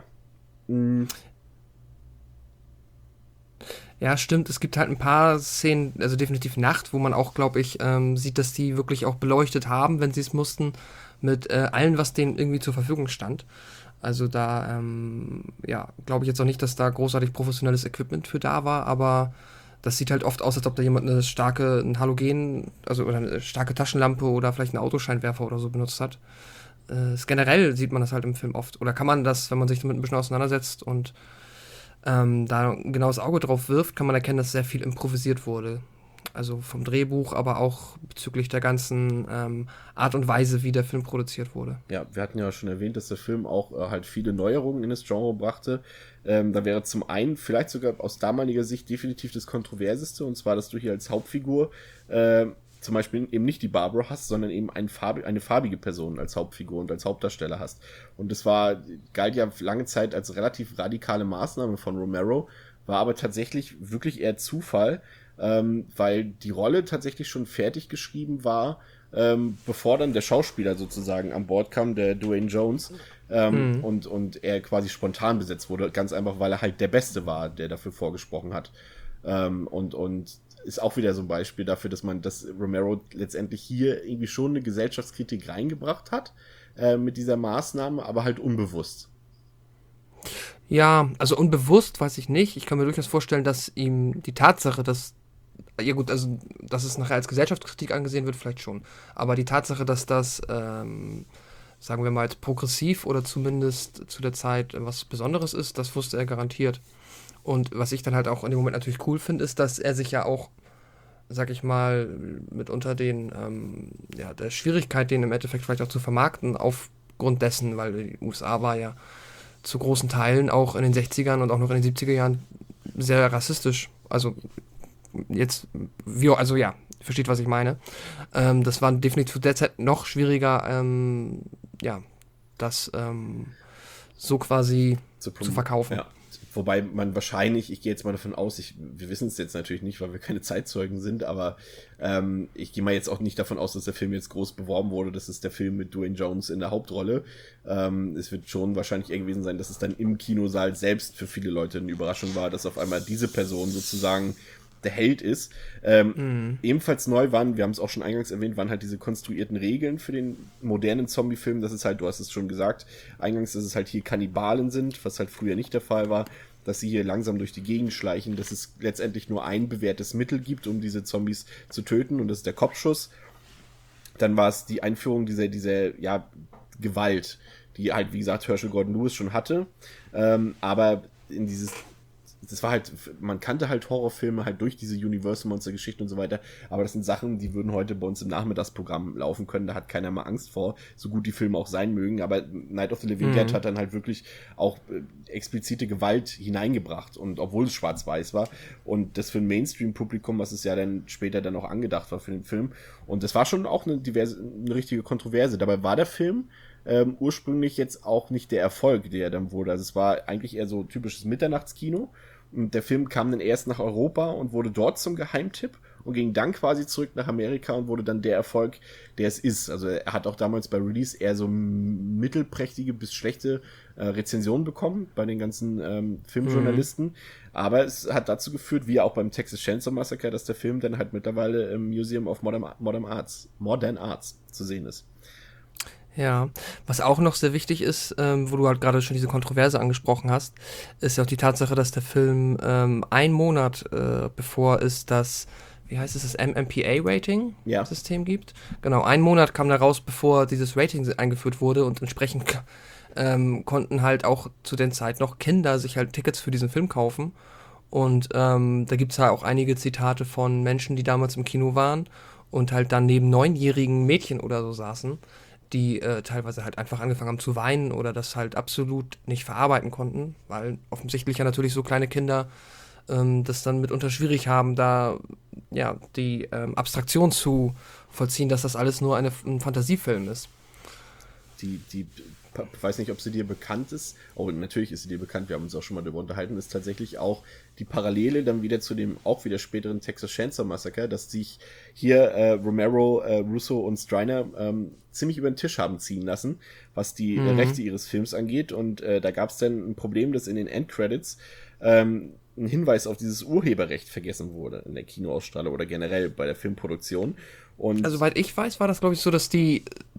Ja, stimmt. Es gibt halt ein paar Szenen, also definitiv Nacht, wo man auch, glaube ich, sieht, dass die wirklich auch beleuchtet haben, wenn sie es mussten, mit allem, was denen irgendwie zur Verfügung stand. Also da, ja, glaube ich jetzt auch nicht, dass da großartig professionelles Equipment für da war, aber das sieht halt oft aus, als ob da jemand ein Halogen, also oder eine starke Taschenlampe oder vielleicht einen Autoscheinwerfer oder so benutzt hat. Generell sieht man das halt im Film oft. Oder kann man das, wenn man sich damit ein bisschen auseinandersetzt und da ein genaues Auge drauf wirft, kann man erkennen, dass sehr viel improvisiert wurde. Also vom Drehbuch, aber auch bezüglich der ganzen Art und Weise, wie der Film produziert wurde. Ja, wir hatten ja schon erwähnt, dass der Film auch halt viele Neuerungen in das Genre brachte. Da wäre zum einen vielleicht sogar aus damaliger Sicht definitiv das Kontroverseste, und zwar, dass du hier als Hauptfigur zum Beispiel eben nicht die Barbara hast, sondern eben eine farbige Person als Hauptfigur und als Hauptdarsteller hast. Und das galt ja lange Zeit als relativ radikale Maßnahme von Romero, war aber tatsächlich wirklich eher Zufall, weil die Rolle tatsächlich schon fertig geschrieben war, bevor dann der Schauspieler sozusagen an Bord kam, der Dwayne Jones, und er quasi spontan besetzt wurde, ganz einfach, weil er halt der Beste war, der dafür vorgesprochen hat. Und ist auch wieder so ein Beispiel dafür, dass Romero letztendlich hier irgendwie schon eine Gesellschaftskritik reingebracht hat, mit dieser Maßnahme, aber halt unbewusst. Ja, also unbewusst weiß ich nicht. Ich kann mir durchaus vorstellen, dass ihm die Tatsache, dass es nachher als Gesellschaftskritik angesehen wird, vielleicht schon. Aber die Tatsache, dass das, sagen wir mal, als progressiv oder zumindest zu der Zeit was Besonderes ist, das wusste er garantiert. Und was ich dann halt auch in dem Moment natürlich cool finde, ist, dass er sich ja auch, sag ich mal, mitunter der Schwierigkeit, den im Endeffekt vielleicht auch zu vermarkten, aufgrund dessen, weil die USA war ja zu großen Teilen auch in den 60ern und auch noch in den 70er Jahren sehr rassistisch. Also jetzt, versteht, was ich meine. Das war definitiv zu der Zeit noch schwieriger, das so quasi zu verkaufen. Ja. Wobei man wahrscheinlich, ich gehe jetzt mal davon aus, wir wissen es jetzt natürlich nicht, weil wir keine Zeitzeugen sind, aber ich gehe mal jetzt auch nicht davon aus, dass der Film jetzt groß beworben wurde. Das ist der Film mit Dwayne Jones in der Hauptrolle. Es wird schon wahrscheinlich eher gewesen sein, dass es dann im Kinosaal selbst für viele Leute eine Überraschung war, dass auf einmal diese Person sozusagen der Held ist. Ebenfalls neu waren, wir haben es auch schon eingangs erwähnt, waren halt diese konstruierten Regeln für den modernen Zombie-Film. Das ist halt, du hast es schon gesagt, eingangs, dass es halt hier Kannibalen sind, was halt früher nicht der Fall war, dass sie hier langsam durch die Gegend schleichen, dass es letztendlich nur ein bewährtes Mittel gibt, um diese Zombies zu töten, und das ist der Kopfschuss. Dann war es die Einführung dieser Gewalt, die halt, wie gesagt, Herschel Gordon Lewis schon hatte, aber in dieses das war halt, man kannte halt Horrorfilme halt durch diese Universal-Monster-Geschichten und so weiter, aber das sind Sachen, die würden heute bei uns im Nachmittagsprogramm laufen können, da hat keiner mal Angst vor, so gut die Filme auch sein mögen, aber Night of the Living Dead hat dann halt wirklich auch explizite Gewalt hineingebracht, und obwohl es schwarz-weiß war, und das für ein Mainstream-Publikum, was es ja dann später dann auch angedacht war für den Film, und das war schon auch eine richtige Kontroverse. Dabei war der Film ursprünglich jetzt auch nicht der Erfolg, der er dann wurde. Also es war eigentlich eher so typisches Mitternachtskino. Und der Film kam dann erst nach Europa und wurde dort zum Geheimtipp und ging dann quasi zurück nach Amerika und wurde dann der Erfolg, der es ist. Also er hat auch damals bei Release eher so mittelprächtige bis schlechte Rezensionen bekommen bei den ganzen Filmjournalisten. Aber es hat dazu geführt, wie auch beim Texas Chainsaw Massacre, dass der Film dann halt mittlerweile im Museum of Modern Arts zu sehen ist. Ja, was auch noch sehr wichtig ist, wo du halt gerade schon diese Kontroverse angesprochen hast, ist ja auch die Tatsache, dass der Film einen Monat bevor es das, wie heißt es, das MMPA-Rating-System gibt. Genau, einen Monat kam da raus, bevor dieses Rating eingeführt wurde, und entsprechend konnten halt auch zu der Zeit noch Kinder sich halt Tickets für diesen Film kaufen. Und da gibt's ja auch einige Zitate von Menschen, die damals im Kino waren und halt dann neben 9-jährigen Mädchen oder so saßen, die teilweise halt einfach angefangen haben zu weinen oder das halt absolut nicht verarbeiten konnten, weil offensichtlich ja natürlich so kleine Kinder das dann mitunter schwierig haben, da ja die Abstraktion zu vollziehen, dass das alles nur ein Fantasiefilm ist. Ich weiß nicht, ob sie dir bekannt ist. Oh, natürlich ist sie dir bekannt, wir haben uns auch schon mal darüber unterhalten, ist tatsächlich auch die Parallele dann wieder zu dem auch wieder späteren Texas Chainsaw Massacre, dass sich hier Romero, Russo und Striner ziemlich über den Tisch haben ziehen lassen, was die Rechte ihres Films angeht, und da gab es dann ein Problem, dass in den Endcredits ein Hinweis auf dieses Urheberrecht vergessen wurde in der Kinoausstrahlung oder generell bei der Filmproduktion. Und also, soweit ich weiß, war das, glaube ich, so, dass die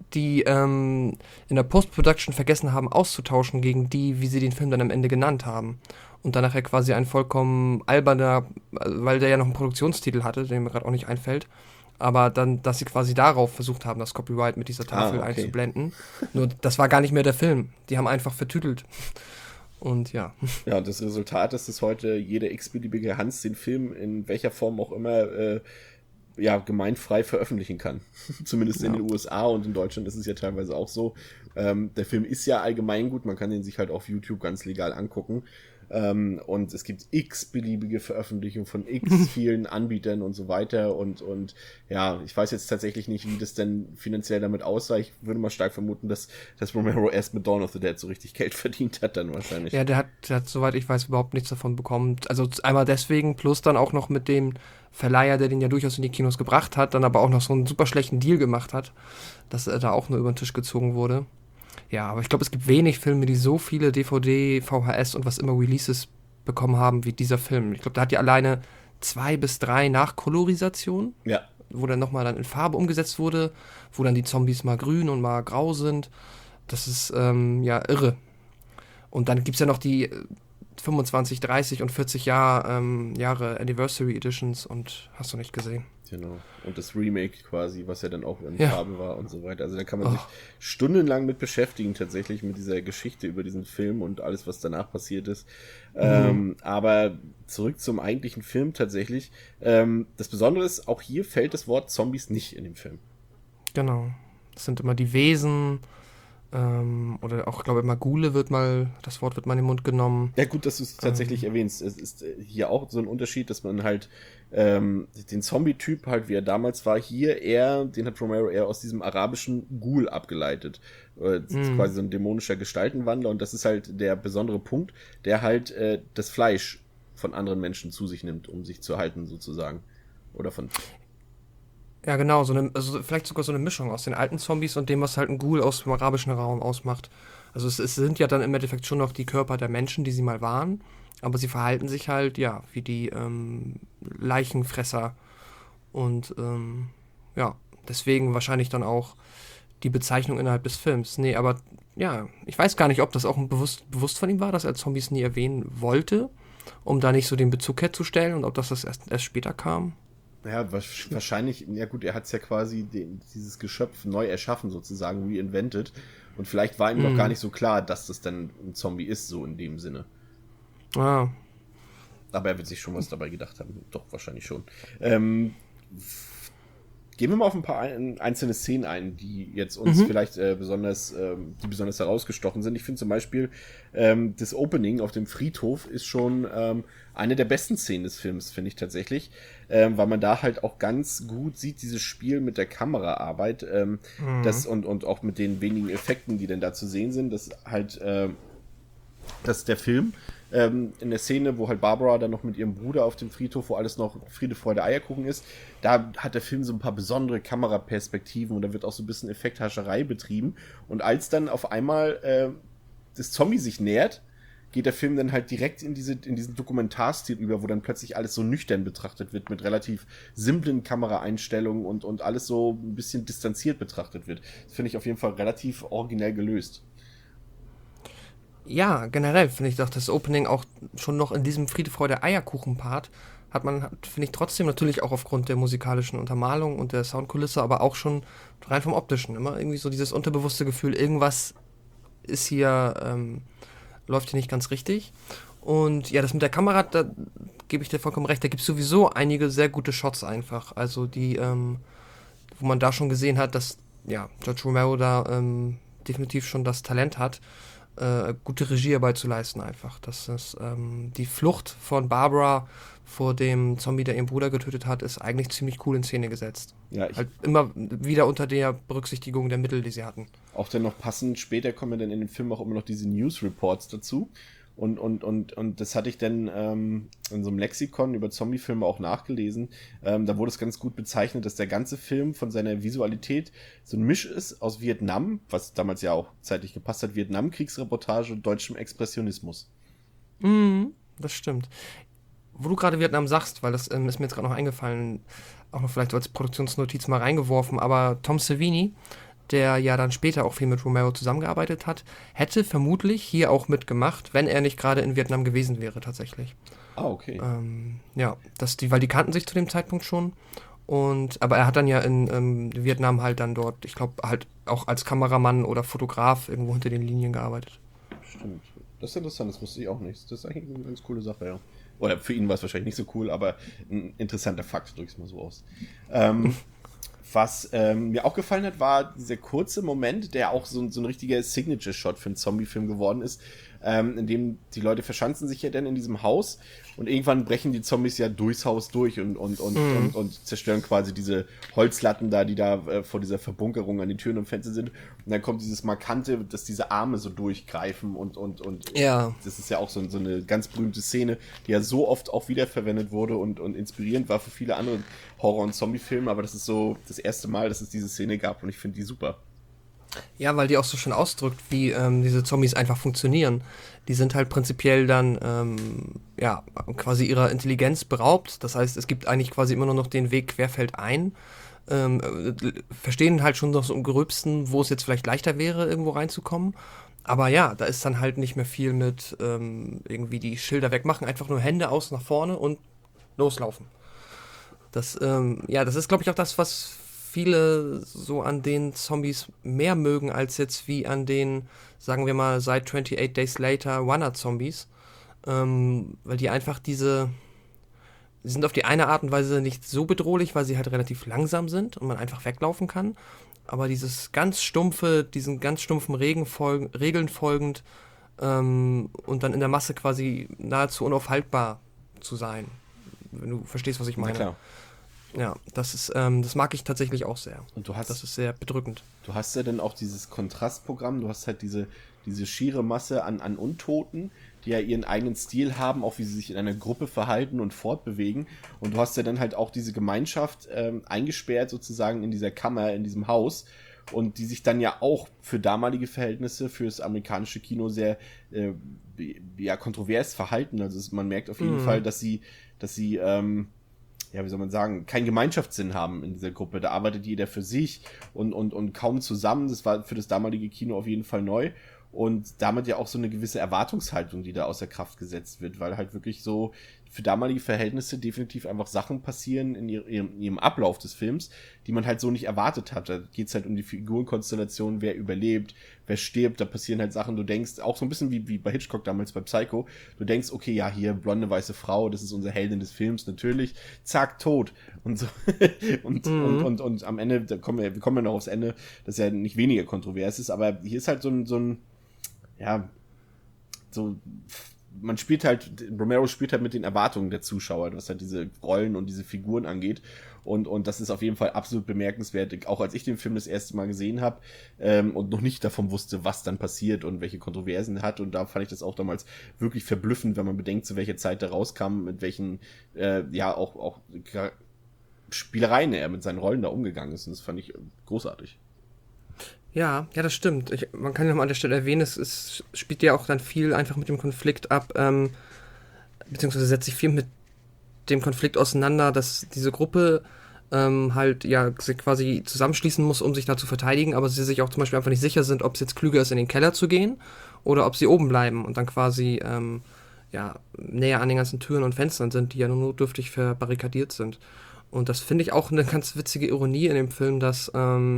in der Post-Production vergessen haben auszutauschen gegen die, wie sie den Film dann am Ende genannt haben. Und dann nachher quasi ein vollkommen alberner, weil der ja noch einen Produktionstitel hatte, der mir gerade auch nicht einfällt, aber dann, dass sie quasi darauf versucht haben, das Copyright mit dieser Tafel einzublenden. Nur, das war gar nicht mehr der Film. Die haben einfach vertütelt. Und ja. Ja, das Resultat ist, dass heute jeder x-beliebige Hans den Film in welcher Form auch immer gemeinfrei veröffentlichen kann. Zumindest in den USA, und in Deutschland ist es ja teilweise auch so. Der Film ist ja allgemeingut, man kann den sich halt auf YouTube ganz legal angucken. Und es gibt x-beliebige Veröffentlichungen von x vielen Anbietern und so weiter, und ja, ich weiß jetzt tatsächlich nicht, wie das denn finanziell damit aussah. Ich würde mal stark vermuten, dass Romero erst mit Dawn of the Dead so richtig Geld verdient hat dann wahrscheinlich. Ja, der hat, soweit ich weiß, überhaupt nichts davon bekommen. Also einmal deswegen, plus dann auch noch mit dem Verleiher, der den ja durchaus in die Kinos gebracht hat, dann aber auch noch so einen super schlechten Deal gemacht hat, dass er da auch nur über den Tisch gezogen wurde. Ja, aber ich glaube, es gibt wenig Filme, die so viele DVD, VHS und was immer Releases bekommen haben wie dieser Film. Ich glaube, da hat ja alleine 2 bis 3 Nachkolorisationen, wo dann nochmal dann in Farbe umgesetzt wurde, wo dann die Zombies mal grün und mal grau sind. Das ist irre. Und dann gibt es ja noch die 25, 30 und 40 Jahre Anniversary Editions, und hast du nicht gesehen. Genau. Und das Remake quasi, was ja dann auch in Farbe war und so weiter. Also da kann man sich stundenlang mit beschäftigen, tatsächlich mit dieser Geschichte über diesen Film und alles, was danach passiert ist. Aber zurück zum eigentlichen Film tatsächlich. Das Besondere ist, auch hier fällt das Wort Zombies nicht in dem Film. Genau. Das sind immer die Wesen, oder auch, glaube ich, immer Ghule das Wort wird mal in den Mund genommen. Ja, gut, dass du es tatsächlich erwähnst. Es ist hier auch so ein Unterschied, dass man halt den Zombie-Typ halt, wie er damals war, den hat Romero eher aus diesem arabischen Ghoul abgeleitet. Das ist quasi so ein dämonischer Gestaltenwandler, und das ist halt der besondere Punkt, der halt das Fleisch von anderen Menschen zu sich nimmt, um sich zu erhalten, sozusagen. Oder von... Ja, genau, also vielleicht sogar so eine Mischung aus den alten Zombies und dem, was halt ein Ghoul aus dem arabischen Raum ausmacht. Also es sind ja dann im Endeffekt schon noch die Körper der Menschen, die sie mal waren, aber sie verhalten sich halt, ja, wie die Leichenfresser. Und deswegen wahrscheinlich dann auch die Bezeichnung innerhalb des Films. Nee, aber ja, ich weiß gar nicht, ob das auch bewusst von ihm war, dass er Zombies nie erwähnen wollte, um da nicht so den Bezug herzustellen, und ob das erst später kam. Ja, wahrscheinlich, ja gut, er hat es ja quasi dieses Geschöpf neu erschaffen, sozusagen, reinvented. Und vielleicht war ihm noch gar nicht so klar, dass das dann ein Zombie ist, so in dem Sinne. Ah. Aber er wird sich schon was dabei gedacht haben. Doch, wahrscheinlich schon. Gehen wir mal auf ein paar einzelne Szenen ein, die jetzt uns vielleicht besonders herausgestochen sind. Ich finde zum Beispiel, das Opening auf dem Friedhof ist schon eine der besten Szenen des Films, finde ich tatsächlich. Weil man da halt auch ganz gut sieht, dieses Spiel mit der Kameraarbeit das und auch mit den wenigen Effekten, die denn da zu sehen sind, dass halt dass der Film in der Szene, wo halt Barbara dann noch mit ihrem Bruder auf dem Friedhof, wo alles noch Friede, Freude, Eierkuchen ist, da hat der Film so ein paar besondere Kameraperspektiven und da wird auch so ein bisschen Effekthascherei betrieben. Und als dann auf einmal das Zombie sich nähert, geht der Film dann halt direkt in diesen Dokumentarstil über, wo dann plötzlich alles so nüchtern betrachtet wird, mit relativ simplen Kameraeinstellungen und alles so ein bisschen distanziert betrachtet wird. Das finde ich auf jeden Fall relativ originell gelöst. Ja, generell finde ich doch das Opening auch schon noch in diesem Friede, Freude, Eierkuchen-Part finde ich trotzdem natürlich auch aufgrund der musikalischen Untermalung und der Soundkulisse, aber auch schon rein vom Optischen immer irgendwie so dieses unterbewusste Gefühl, irgendwas ist hier, läuft hier nicht ganz richtig. Und ja, das mit der Kamera, da gebe ich dir vollkommen recht, da gibt es sowieso einige sehr gute Shots einfach, also die, wo man da schon gesehen hat, dass, ja, George Romero da definitiv schon das Talent hat, gute Regiearbeit zu leisten einfach. Das ist, die Flucht von Barbara vor dem Zombie, der ihren Bruder getötet hat, ist eigentlich ziemlich cool in Szene gesetzt. Ja, halt immer wieder unter der Berücksichtigung der Mittel, die sie hatten. Auch dann noch passend, später kommen dann in dem Film auch immer noch diese News-Reports dazu. Und das hatte ich dann in so einem Lexikon über Zombie-Filme auch nachgelesen. Da wurde es ganz gut bezeichnet, dass der ganze Film von seiner Visualität so ein Misch ist aus Vietnam, was damals ja auch zeitlich gepasst hat, Vietnam-Kriegsreportage und deutschem Expressionismus. Das stimmt. Wo du gerade Vietnam sagst, weil das ist mir jetzt gerade noch eingefallen, auch noch vielleicht als Produktionsnotiz mal reingeworfen, aber Tom Savini, der ja dann später auch viel mit Romero zusammengearbeitet hat, hätte vermutlich hier auch mitgemacht, wenn er nicht gerade in Vietnam gewesen wäre tatsächlich. Ah, okay. Ja, weil die kannten sich zu dem Zeitpunkt schon. Aber er hat dann ja in Vietnam halt dann dort, ich glaube, halt auch als Kameramann oder Fotograf irgendwo hinter den Linien gearbeitet. Stimmt. Das ist interessant, das wusste ich auch nicht. Das ist eigentlich eine ganz coole Sache, ja. Oder für ihn war es wahrscheinlich nicht so cool, aber ein interessanter Fakt, drück ich es mal so aus. Was mir auch gefallen hat, war dieser kurze Moment, der auch so ein richtiger Signature-Shot für einen Zombie-Film geworden ist, in dem die Leute verschanzen sich ja dann in diesem Haus und irgendwann brechen die Zombies ja durchs Haus durch und zerstören quasi diese Holzlatten da, die da vor dieser Verbunkerung an den Türen und Fenstern sind. Und dann kommt dieses Markante, dass diese Arme so durchgreifen und ja. Das ist ja auch so eine ganz berühmte Szene, die ja so oft auch wiederverwendet wurde und inspirierend war für viele andere Horror- und Zombie-Filme, aber das ist so das erste Mal, dass es diese Szene gab und ich finde die super. Ja, weil die auch so schön ausdrückt, wie diese Zombies einfach funktionieren. Die sind halt prinzipiell dann quasi ihrer Intelligenz beraubt. Das heißt, es gibt eigentlich quasi immer nur noch den Weg querfeldein. Verstehen halt schon noch so im Gröbsten, wo es jetzt vielleicht leichter wäre, irgendwo reinzukommen. Aber ja, da ist dann halt nicht mehr viel mit irgendwie die Schilder wegmachen, einfach nur Hände aus nach vorne und loslaufen. Das ist, glaube ich, auch das, was viele so an den Zombies mehr mögen, als jetzt wie an den, sagen wir mal, seit 28 Days Later Wanna-Zombies. Weil die einfach die sind auf die eine Art und Weise nicht so bedrohlich, weil sie halt relativ langsam sind und man einfach weglaufen kann. Aber diesen ganz stumpfen Regeln folgend und dann in der Masse quasi nahezu unaufhaltbar zu sein. Wenn du verstehst, was ich meine. Na klar. Ja, das mag ich tatsächlich auch sehr. Und das ist sehr bedrückend. Du hast ja dann auch dieses Kontrastprogramm, du hast halt diese schiere Masse an Untoten, die ja ihren eigenen Stil haben, auch wie sie sich in einer Gruppe verhalten und fortbewegen. Und du hast ja dann halt auch diese Gemeinschaft eingesperrt sozusagen in dieser Kammer, in diesem Haus. Und die sich dann ja auch für damalige Verhältnisse, fürs amerikanische Kino sehr kontrovers verhalten. Also man merkt auf jeden Fall, dass sie wie soll man sagen, keinen Gemeinschaftssinn haben in dieser Gruppe. Da arbeitet jeder für sich und kaum zusammen. Das war für das damalige Kino auf jeden Fall neu. Und damit ja auch so eine gewisse Erwartungshaltung, die da außer Kraft gesetzt wird, weil halt wirklich so für damalige Verhältnisse definitiv einfach Sachen passieren in ihrem Ablauf des Films, die man halt so nicht erwartet hat. Da geht's halt um die Figurenkonstellation, wer überlebt, wer stirbt, da passieren halt Sachen, du denkst, auch so ein bisschen wie bei Hitchcock damals bei Psycho, du denkst, okay, ja, hier, blonde, weiße Frau, das ist unsere Heldin des Films, natürlich, zack, tot. Und so, und am Ende, wir kommen ja noch aufs Ende, das ja nicht weniger kontrovers ist, aber hier ist halt so ein Romero spielt halt mit den Erwartungen der Zuschauer, was halt diese Rollen und diese Figuren angeht. Und das ist auf jeden Fall absolut bemerkenswert, auch als ich den Film das erste Mal gesehen habe und noch nicht davon wusste, was dann passiert und welche Kontroversen hat. Und da fand ich das auch damals wirklich verblüffend, wenn man bedenkt, zu welcher Zeit der rauskam, mit welchen, auch Spielereien er mit seinen Rollen da umgegangen ist. Und das fand ich großartig. Ja, das stimmt. Man kann ja mal an der Stelle erwähnen, es spielt ja auch dann viel einfach mit dem Konflikt ab, beziehungsweise setzt sich viel mit dem Konflikt auseinander, dass diese Gruppe halt ja sich quasi zusammenschließen muss, um sich da zu verteidigen, aber sie sich auch zum Beispiel einfach nicht sicher sind, ob es jetzt klüger ist, in den Keller zu gehen oder ob sie oben bleiben und dann quasi näher an den ganzen Türen und Fenstern sind, die ja nur notdürftig verbarrikadiert sind. Und das finde ich auch eine ganz witzige Ironie in dem Film, dass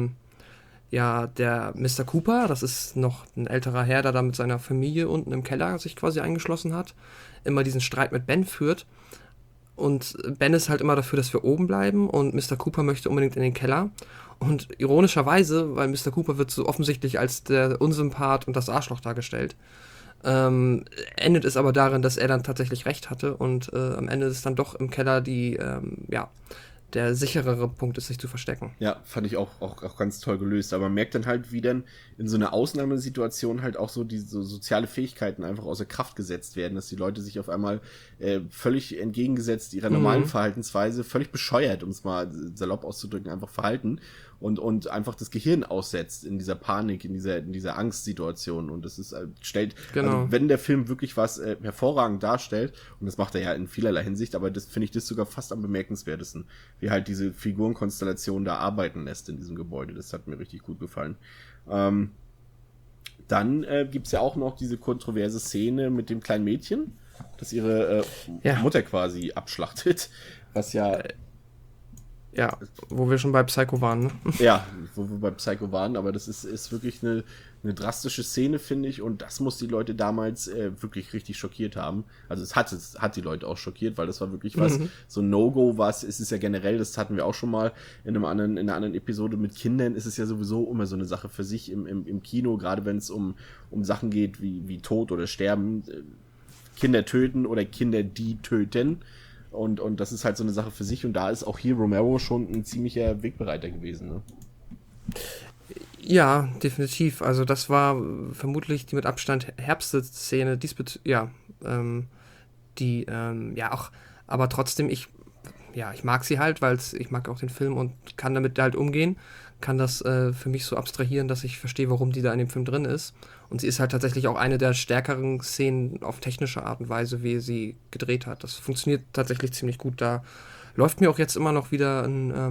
der Mr. Cooper, das ist noch ein älterer Herr, der da mit seiner Familie unten im Keller sich quasi eingeschlossen hat, immer diesen Streit mit Ben führt. Und Ben ist halt immer dafür, dass wir oben bleiben und Mr. Cooper möchte unbedingt in den Keller. Und ironischerweise, weil Mr. Cooper wird so offensichtlich als der Unsympath und das Arschloch dargestellt, endet es aber darin, dass er dann tatsächlich recht hatte und am Ende ist dann doch im Keller der sicherere Punkt ist, sich zu verstecken. Ja, fand ich auch ganz toll gelöst. Aber man merkt dann halt, wie dann in so einer Ausnahmesituation halt auch so diese soziale Fähigkeiten einfach außer Kraft gesetzt werden, dass die Leute sich auf einmal völlig entgegengesetzt ihrer normalen Verhaltensweise, völlig bescheuert, um es mal salopp auszudrücken, einfach verhalten und einfach das Gehirn aussetzt in dieser Panik, in dieser Angstsituation. Und das ist Genau. Also wenn der Film wirklich was hervorragend darstellt, und das macht er ja in vielerlei Hinsicht, aber das finde ich das sogar fast am bemerkenswertesten, wie halt diese Figurenkonstellation da arbeiten lässt in diesem Gebäude. Das hat mir richtig gut gefallen. Dann gibt's ja auch noch diese kontroverse Szene mit dem kleinen Mädchen, das ihre Mutter quasi abschlachtet, was ja wo wir schon bei Psycho waren, ne? Ja, wo wir bei Psycho waren, aber das ist wirklich eine drastische Szene, finde ich, und das muss die Leute damals wirklich richtig schockiert haben. Also es hat die Leute auch schockiert, weil das war wirklich was, so ein No-Go war es ist ja generell, das hatten wir auch schon mal in einer anderen Episode mit Kindern, ist es ja sowieso immer so eine Sache für sich im Kino, gerade wenn es um Sachen geht wie Tod oder Sterben, Kinder töten oder Kinder, die töten. Und das ist halt so eine Sache für sich. Und da ist auch hier Romero schon ein ziemlicher Wegbereiter gewesen, ne? Ja, definitiv. Also das war vermutlich die mit Abstand herbste Szene aber trotzdem, ich mag sie halt, weil ich mag auch den Film und kann damit halt umgehen, kann das für mich so abstrahieren, dass ich verstehe, warum die da in dem Film drin ist. Und sie ist halt tatsächlich auch eine der stärkeren Szenen auf technische Art und Weise, wie sie gedreht hat. Das funktioniert tatsächlich ziemlich gut. Da läuft mir auch jetzt immer noch wieder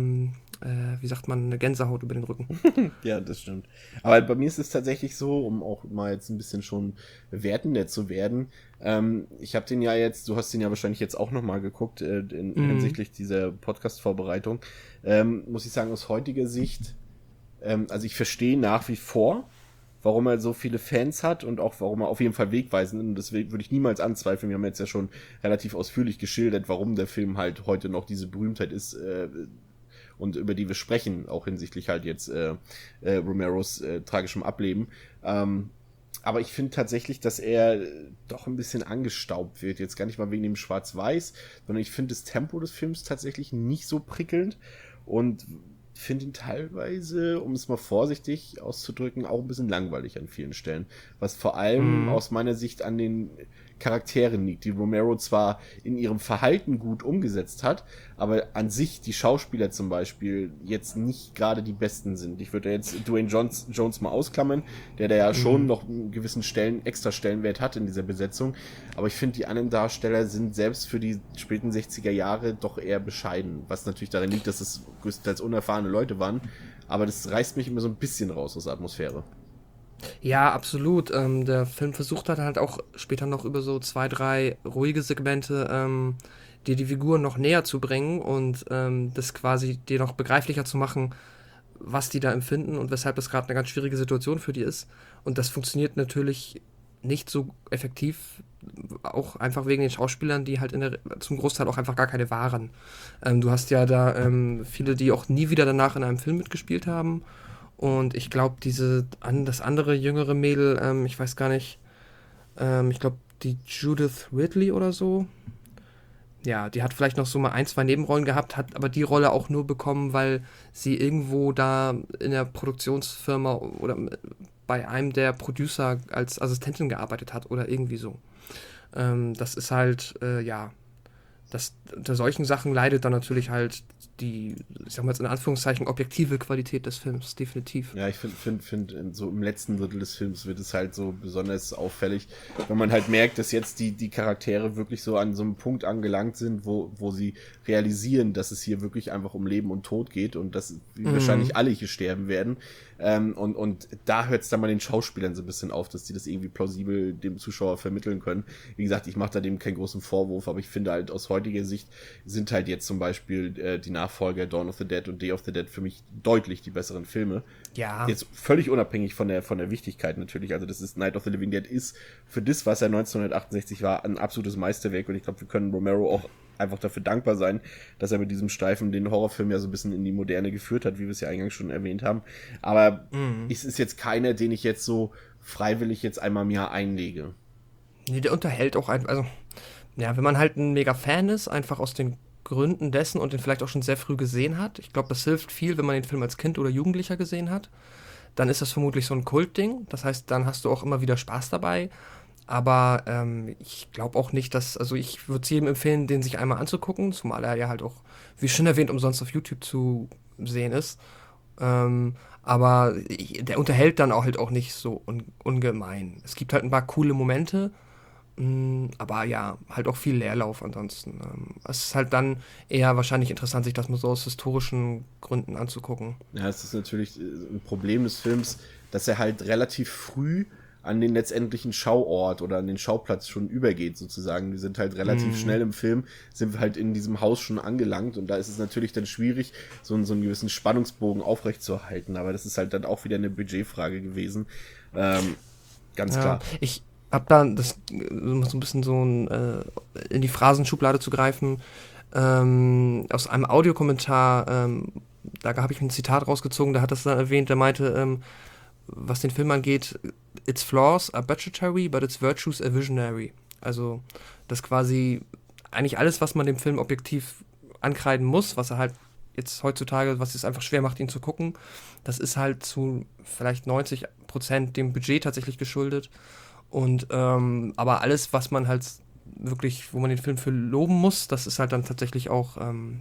eine Gänsehaut über den Rücken. Ja, das stimmt. Aber bei mir ist es tatsächlich so, um auch mal jetzt ein bisschen schon bewertender zu werden. Ich habe den ja jetzt, du hast den ja wahrscheinlich jetzt auch nochmal geguckt, hinsichtlich dieser Podcast-Vorbereitung. Muss ich sagen, aus heutiger Sicht, also ich verstehe nach wie vor, warum er so viele Fans hat und auch warum er auf jeden Fall wegweisend ist. Und das würde ich niemals anzweifeln. Wir haben jetzt ja schon relativ ausführlich geschildert, warum der Film halt heute noch diese Berühmtheit ist, und über die wir sprechen, auch hinsichtlich halt jetzt Romeros tragischem Ableben. Aber ich finde tatsächlich, dass er doch ein bisschen angestaubt wird. Jetzt gar nicht mal wegen dem Schwarz-Weiß, sondern ich finde das Tempo des Films tatsächlich nicht so prickelnd und finde ihn teilweise, um es mal vorsichtig auszudrücken, auch ein bisschen langweilig an vielen Stellen. Was vor allem aus meiner Sicht an den Charakteren liegt, die Romero zwar in ihrem Verhalten gut umgesetzt hat, aber an sich die Schauspieler zum Beispiel jetzt nicht gerade die besten sind. Ich würde jetzt Dwayne Jones mal ausklammern, der ja schon noch einen gewissen extra Stellenwert hat in dieser Besetzung, aber ich finde, die anderen Darsteller sind selbst für die späten 60er Jahre doch eher bescheiden, was natürlich daran liegt, dass es größtenteils unerfahrene Leute waren, aber das reißt mich immer so ein bisschen raus aus der Atmosphäre. Ja, absolut. Der Film versucht halt auch später noch über so 2, 3 ruhige Segmente dir die Figuren noch näher zu bringen und das quasi dir noch begreiflicher zu machen, was die da empfinden und weshalb das gerade eine ganz schwierige Situation für die ist. Und das funktioniert natürlich nicht so effektiv, auch einfach wegen den Schauspielern, die halt zum Großteil auch einfach gar keine waren. Du hast ja da viele, die auch nie wieder danach in einem Film mitgespielt haben. Und ich glaube, das andere jüngere Mädel, ich weiß gar nicht, ich glaube, die Judith Ridley oder so, ja, die hat vielleicht noch so mal 1, 2 Nebenrollen gehabt, hat aber die Rolle auch nur bekommen, weil sie irgendwo da in der Produktionsfirma oder bei einem der Producer als Assistentin gearbeitet hat oder irgendwie so. Das ist halt, ja, unter solchen Sachen leidet dann natürlich halt die, ich sag mal jetzt in Anführungszeichen, objektive Qualität des Films, definitiv. Ja, ich finde, so im letzten Drittel des Films wird es halt so besonders auffällig, wenn man halt merkt, dass jetzt die Charaktere wirklich so an so einem Punkt angelangt sind, wo sie realisieren, dass es hier wirklich einfach um Leben und Tod geht und dass wahrscheinlich alle hier sterben werden. Und da hört es dann mal den Schauspielern so ein bisschen auf, dass die das irgendwie plausibel dem Zuschauer vermitteln können. Wie gesagt, ich mache da dem keinen großen Vorwurf, aber ich finde halt aus heutiger Sicht sind halt jetzt zum Beispiel die Nachfolger Dawn of the Dead und Day of the Dead für mich deutlich die besseren Filme. Ja. Jetzt völlig unabhängig von der Wichtigkeit natürlich. Also das ist Night of the Living Dead ist für das, was er 1968 war, ein absolutes Meisterwerk und ich glaube, wir können Romero auch einfach dafür dankbar sein, dass er mit diesem Streifen den Horrorfilm ja so ein bisschen in die Moderne geführt hat, wie wir es ja eingangs schon erwähnt haben. Aber es ist jetzt keiner, den ich jetzt so freiwillig jetzt einmal im Jahr einlege. Nee, der unterhält auch einfach, also, ja, wenn man halt ein mega Fan ist, einfach aus den Gründen dessen und den vielleicht auch schon sehr früh gesehen hat. Ich glaube, das hilft viel, wenn man den Film als Kind oder Jugendlicher gesehen hat. Dann ist das vermutlich so ein Kultding. Das heißt, dann hast du auch immer wieder Spaß dabei. Aber ich glaube auch nicht, also ich würde es jedem empfehlen, den sich einmal anzugucken, zumal er ja halt auch, wie schon erwähnt, umsonst auf YouTube zu sehen ist. Aber der unterhält dann auch halt auch nicht so ungemein. Es gibt halt ein paar coole Momente, aber ja, halt auch viel Leerlauf ansonsten. Es ist halt dann eher wahrscheinlich interessant, sich das mal so aus historischen Gründen anzugucken. Ja, es ist natürlich ein Problem des Films, dass er halt relativ früh an den letztendlichen Schauort oder an den Schauplatz schon übergeht sozusagen. Wir sind halt relativ schnell im Film, sind wir halt in diesem Haus schon angelangt und da ist es natürlich dann schwierig, so einen gewissen Spannungsbogen aufrechtzuerhalten, aber das ist halt dann auch wieder eine Budgetfrage gewesen. Ganz klar. Ich hab da so ein bisschen in die Phrasenschublade zu greifen, aus einem Audiokommentar, da habe ich ein Zitat rausgezogen, da hat das dann erwähnt, der meinte, was den Film angeht, its flaws are budgetary, but its virtues are visionary. Also, das quasi eigentlich alles, was man dem Film objektiv ankreiden muss, was er halt jetzt heutzutage, was es einfach schwer macht, ihn zu gucken, das ist halt zu vielleicht 90% dem Budget tatsächlich geschuldet. Und aber alles, was man halt wirklich, wo man den Film für loben muss, das ist halt dann tatsächlich auch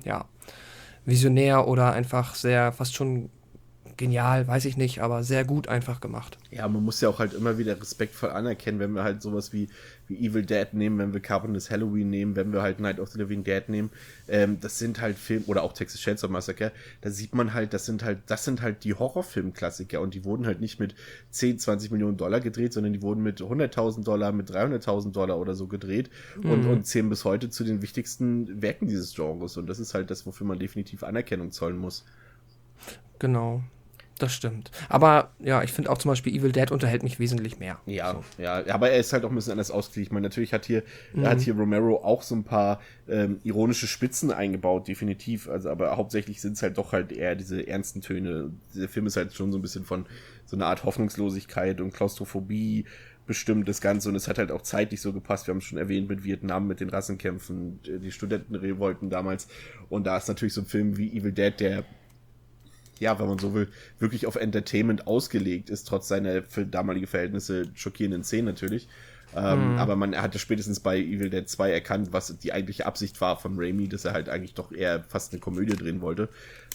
visionär oder einfach sehr, fast schon genial, weiß ich nicht, aber sehr gut einfach gemacht. Ja, man muss ja auch halt immer wieder respektvoll anerkennen, wenn wir halt sowas wie Evil Dead nehmen, wenn wir Carpenter's Halloween nehmen, wenn wir halt Night of the Living Dead nehmen, das sind halt Filme, oder auch Texas Chainsaw Massacre, da sieht man halt, das sind halt die Horrorfilm-Klassiker und die wurden halt nicht mit 10, 20 Millionen Dollar gedreht, sondern die wurden mit $100.000, mit $300.000 oder so gedreht und zählen bis heute zu den wichtigsten Werken dieses Genres und das ist halt das, wofür man definitiv Anerkennung zollen muss. Genau. Das stimmt. Aber ja, ich finde auch zum Beispiel Evil Dead unterhält mich wesentlich mehr. Ja, so. ja, aber er ist halt auch ein bisschen anders ausgelegt. Ich meine, natürlich hat hier Romero auch so ein paar ironische Spitzen eingebaut, definitiv. Also, aber hauptsächlich sind es halt doch halt eher diese ernsten Töne. Der Film ist halt schon so ein bisschen von so einer Art Hoffnungslosigkeit und Klaustrophobie bestimmt, das Ganze. Und es hat halt auch zeitlich so gepasst. Wir haben es schon erwähnt mit Vietnam, mit den Rassenkämpfen, die Studentenrevolten damals. Und da ist natürlich so ein Film wie Evil Dead, der, ja, wenn man so will, wirklich auf Entertainment ausgelegt ist, trotz seiner für damalige Verhältnisse schockierenden Szenen natürlich. Aber man hatte spätestens bei Evil Dead 2 erkannt, was die eigentliche Absicht war von Raimi, dass er halt eigentlich doch eher fast eine Komödie drehen wollte.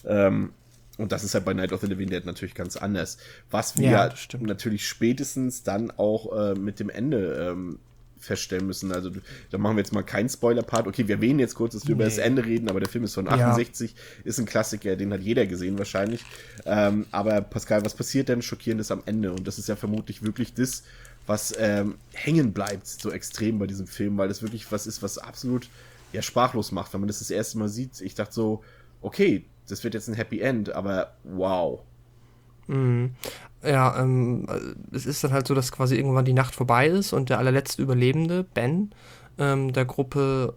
Und das ist halt bei Night of the Living Dead natürlich ganz anders. Was wir natürlich spätestens dann auch mit dem Ende feststellen müssen. Also da machen wir jetzt mal keinen Spoiler-Part. Okay, wir erwähnen jetzt kurz, dass wir über das Ende reden, aber der Film ist von 68, ist ein Klassiker, den hat jeder gesehen wahrscheinlich. Aber Pascal, was passiert denn Schockierendes am Ende? Und das ist ja vermutlich wirklich das, was hängen bleibt so extrem bei diesem Film, weil das wirklich was ist, was absolut sprachlos macht, wenn man das erste Mal sieht. Ich dachte so, okay, das wird jetzt ein Happy End, aber wow. Ja, es ist dann halt so, dass quasi irgendwann die Nacht vorbei ist und der allerletzte Überlebende, Ben, der Gruppe,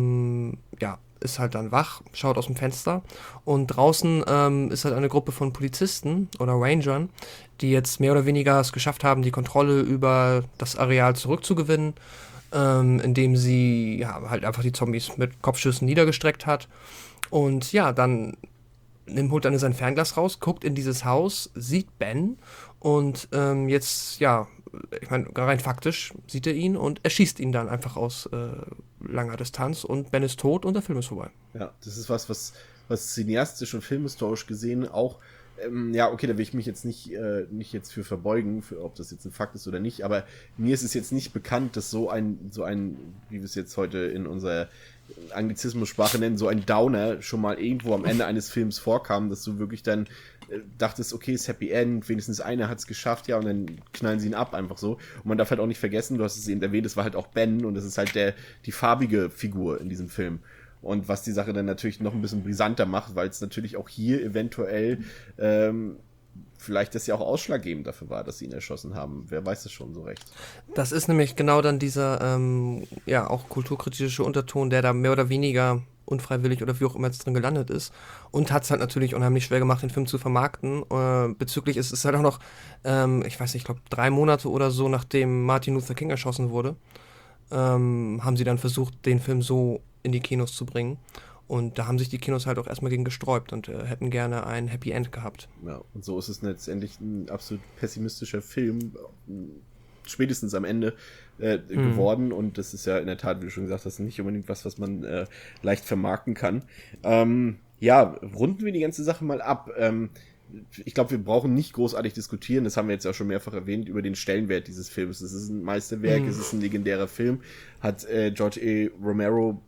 ist halt dann wach, schaut aus dem Fenster und draußen ist halt eine Gruppe von Polizisten oder Rangern, die jetzt mehr oder weniger es geschafft haben, die Kontrolle über das Areal zurückzugewinnen, indem sie halt einfach die Zombies mit Kopfschüssen niedergestreckt hat. Und ja, dann holt dann sein Fernglas raus, guckt in dieses Haus, sieht Ben und ich meine, rein faktisch sieht er ihn und erschießt ihn dann einfach aus langer Distanz und Ben ist tot und der Film ist vorbei. Ja, das ist was cineastisch und filmhistorisch gesehen auch, okay, da will ich mich jetzt nicht jetzt für verbeugen, ob das jetzt ein Fakt ist oder nicht, aber mir ist es jetzt nicht bekannt, dass so ein, wie wir es jetzt heute in unserer Anglizismus-Sprache nennen, so ein Downer schon mal irgendwo am Ende eines Films vorkam, dass du wirklich dann dachtest, okay, ist Happy End, wenigstens einer hat es geschafft, ja, und dann knallen sie ihn ab, einfach so. Und man darf halt auch nicht vergessen, du hast es eben erwähnt, es war halt auch Ben und das ist halt die farbige Figur in diesem Film. Und was die Sache dann natürlich noch ein bisschen brisanter macht, weil es natürlich auch hier eventuell vielleicht das ja auch ausschlaggebend dafür war, dass sie ihn erschossen haben. Wer weiß das schon so recht. Das ist nämlich genau dann dieser, auch kulturkritische Unterton, der da mehr oder weniger unfreiwillig oder wie auch immer jetzt drin gelandet ist. Und hat es halt natürlich unheimlich schwer gemacht, den Film zu vermarkten. Bezüglich ist es halt auch noch, ich weiß nicht, ich glaube 3 Monate oder so, nachdem Martin Luther King erschossen wurde, haben sie dann versucht, den Film so in die Kinos zu bringen. Und da haben sich die Kinos halt auch erstmal gegen gesträubt und hätten gerne ein Happy End gehabt. Ja, und so ist es letztendlich ein absolut pessimistischer Film, spätestens am Ende geworden. Und das ist ja in der Tat, wie du schon gesagt hast, nicht unbedingt was man leicht vermarkten kann. Runden wir die ganze Sache mal ab. Ich glaube, wir brauchen nicht großartig diskutieren, das haben wir jetzt auch schon mehrfach erwähnt, über den Stellenwert dieses Films. Es ist ein Meisterwerk, es ist ein legendärer Film, hat George A. Romero,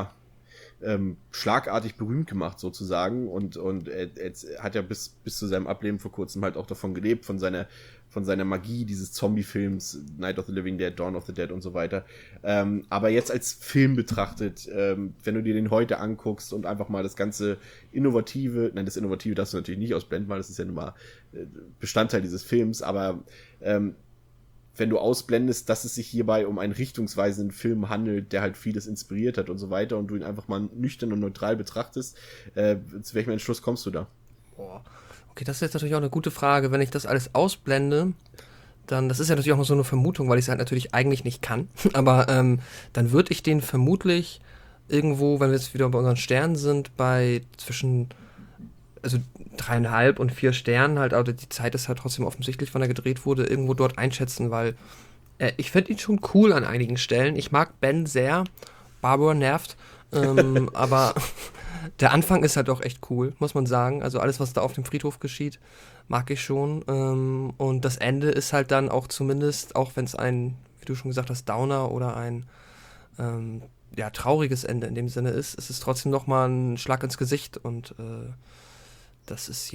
schlagartig berühmt gemacht sozusagen und er hat ja bis zu seinem Ableben vor kurzem halt auch davon gelebt, von seiner Magie dieses Zombie-Films, Night of the Living Dead, Dawn of the Dead und so weiter. Aber jetzt als Film betrachtet, wenn du dir den heute anguckst und einfach mal das ganze das Innovative darfst du natürlich nicht ausblenden, weil das ist ja nun mal Bestandteil dieses Films, aber wenn du ausblendest, dass es sich hierbei um einen richtungsweisenden Film handelt, der halt vieles inspiriert hat und so weiter und du ihn einfach mal nüchtern und neutral betrachtest, zu welchem Entschluss kommst du da? Boah. Okay, das ist jetzt natürlich auch eine gute Frage. Wenn ich das alles ausblende, dann, das ist ja natürlich auch nur so eine Vermutung, weil ich es halt natürlich eigentlich nicht kann, aber dann würde ich den vermutlich irgendwo, wenn wir jetzt wieder bei unseren Sternen sind, bei zwischen 3,5 und 4 Sternen halt, aber die Zeit ist halt trotzdem offensichtlich, wann er gedreht wurde, irgendwo dort einschätzen, weil ich finde ihn schon cool an einigen Stellen. Ich mag Ben sehr, Barbara nervt, aber der Anfang ist halt auch echt cool, muss man sagen. Also alles, was da auf dem Friedhof geschieht, mag ich schon. Und das Ende ist halt dann auch zumindest, auch wenn es ein, wie du schon gesagt hast, Downer oder ein trauriges Ende in dem Sinne ist, ist es trotzdem nochmal ein Schlag ins Gesicht und das ist,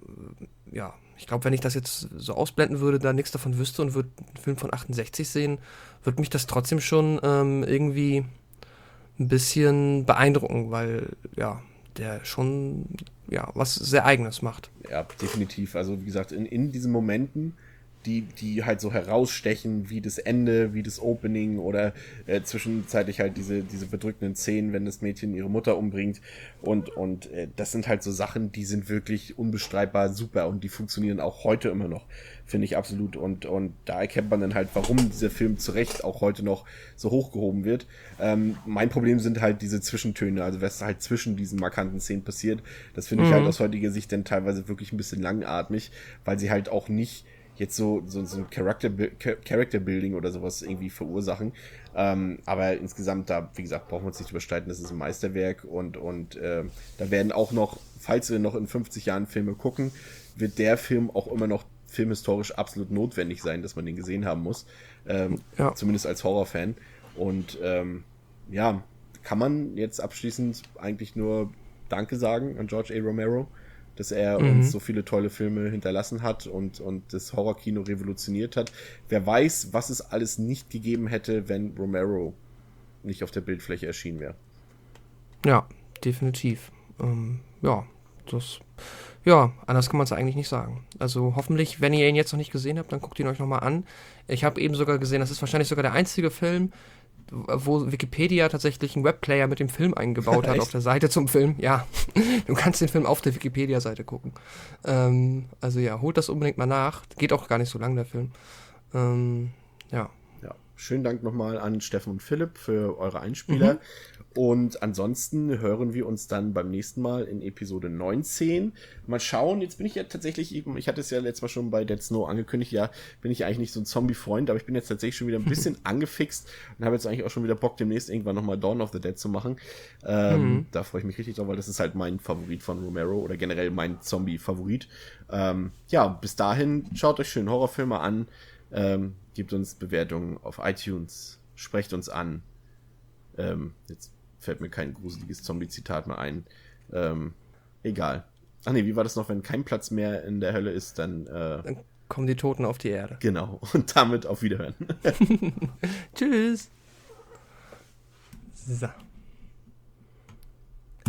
ich glaube, wenn ich das jetzt so ausblenden würde, da nichts davon wüsste und würde einen Film von 68 sehen, würde mich das trotzdem schon irgendwie ein bisschen beeindrucken, weil, der schon, was sehr Eigenes macht. Ja, definitiv. Also, wie gesagt, in diesen Momenten, die halt so herausstechen, wie das Ende, wie das Opening oder zwischenzeitlich halt diese bedrückenden Szenen, wenn das Mädchen ihre Mutter umbringt und das sind halt so Sachen, die sind wirklich unbestreitbar super und die funktionieren auch heute immer noch, finde ich absolut und da erkennt man dann halt, warum dieser Film zu Recht auch heute noch so hochgehoben wird. Mein Problem sind halt diese Zwischentöne, also was halt zwischen diesen markanten Szenen passiert, das finde ich halt aus heutiger Sicht dann teilweise wirklich ein bisschen langatmig, weil sie halt auch nicht jetzt so ein Character-Building oder sowas irgendwie verursachen. Aber insgesamt, da, wie gesagt, brauchen wir uns nicht überstreiten, das ist ein Meisterwerk und da werden auch noch, falls wir noch in 50 Jahren Filme gucken, wird der Film auch immer noch filmhistorisch absolut notwendig sein, dass man den gesehen haben muss. Zumindest als Horrorfan. Und ja, kann man jetzt abschließend eigentlich nur Danke sagen an George A. Romero, dass er uns so viele tolle Filme hinterlassen hat und das Horrorkino revolutioniert hat. Wer weiß, was es alles nicht gegeben hätte, wenn Romero nicht auf der Bildfläche erschienen wäre. Ja, definitiv. Anders kann man es eigentlich nicht sagen. Also hoffentlich, wenn ihr ihn jetzt noch nicht gesehen habt, dann guckt ihn euch nochmal an. Ich habe eben sogar gesehen, das ist wahrscheinlich sogar der einzige Film, wo Wikipedia tatsächlich einen Webplayer mit dem Film eingebaut hat auf der Seite zum Film. Ja, du kannst den Film auf der Wikipedia-Seite gucken. Also ja, holt das unbedingt mal nach. Geht auch gar nicht so lang, der Film. Ja. Ja, schönen Dank nochmal an Steffen und Philipp für eure Einspieler. Und ansonsten hören wir uns dann beim nächsten Mal in Episode 19. Mal schauen, jetzt bin ich ja tatsächlich eben, ich hatte es ja letztes Mal schon bei Dead Snow angekündigt, ja, bin ich eigentlich nicht so ein Zombie-Freund, aber ich bin jetzt tatsächlich schon wieder ein bisschen angefixt und habe jetzt eigentlich auch schon wieder Bock, demnächst irgendwann nochmal Dawn of the Dead zu machen. Da freue ich mich richtig drauf, weil das ist halt mein Favorit von Romero oder generell mein Zombie-Favorit. Ja, bis dahin, schaut euch schön Horrorfilme an, gebt uns Bewertungen auf iTunes, sprecht uns an. Jetzt fällt mir kein gruseliges Zombie-Zitat mehr ein. Egal. Ach nee, wie war das noch? Wenn kein Platz mehr in der Hölle ist, dann Kommen die Toten auf die Erde. Genau. Und damit auf Wiederhören. Tschüss. So.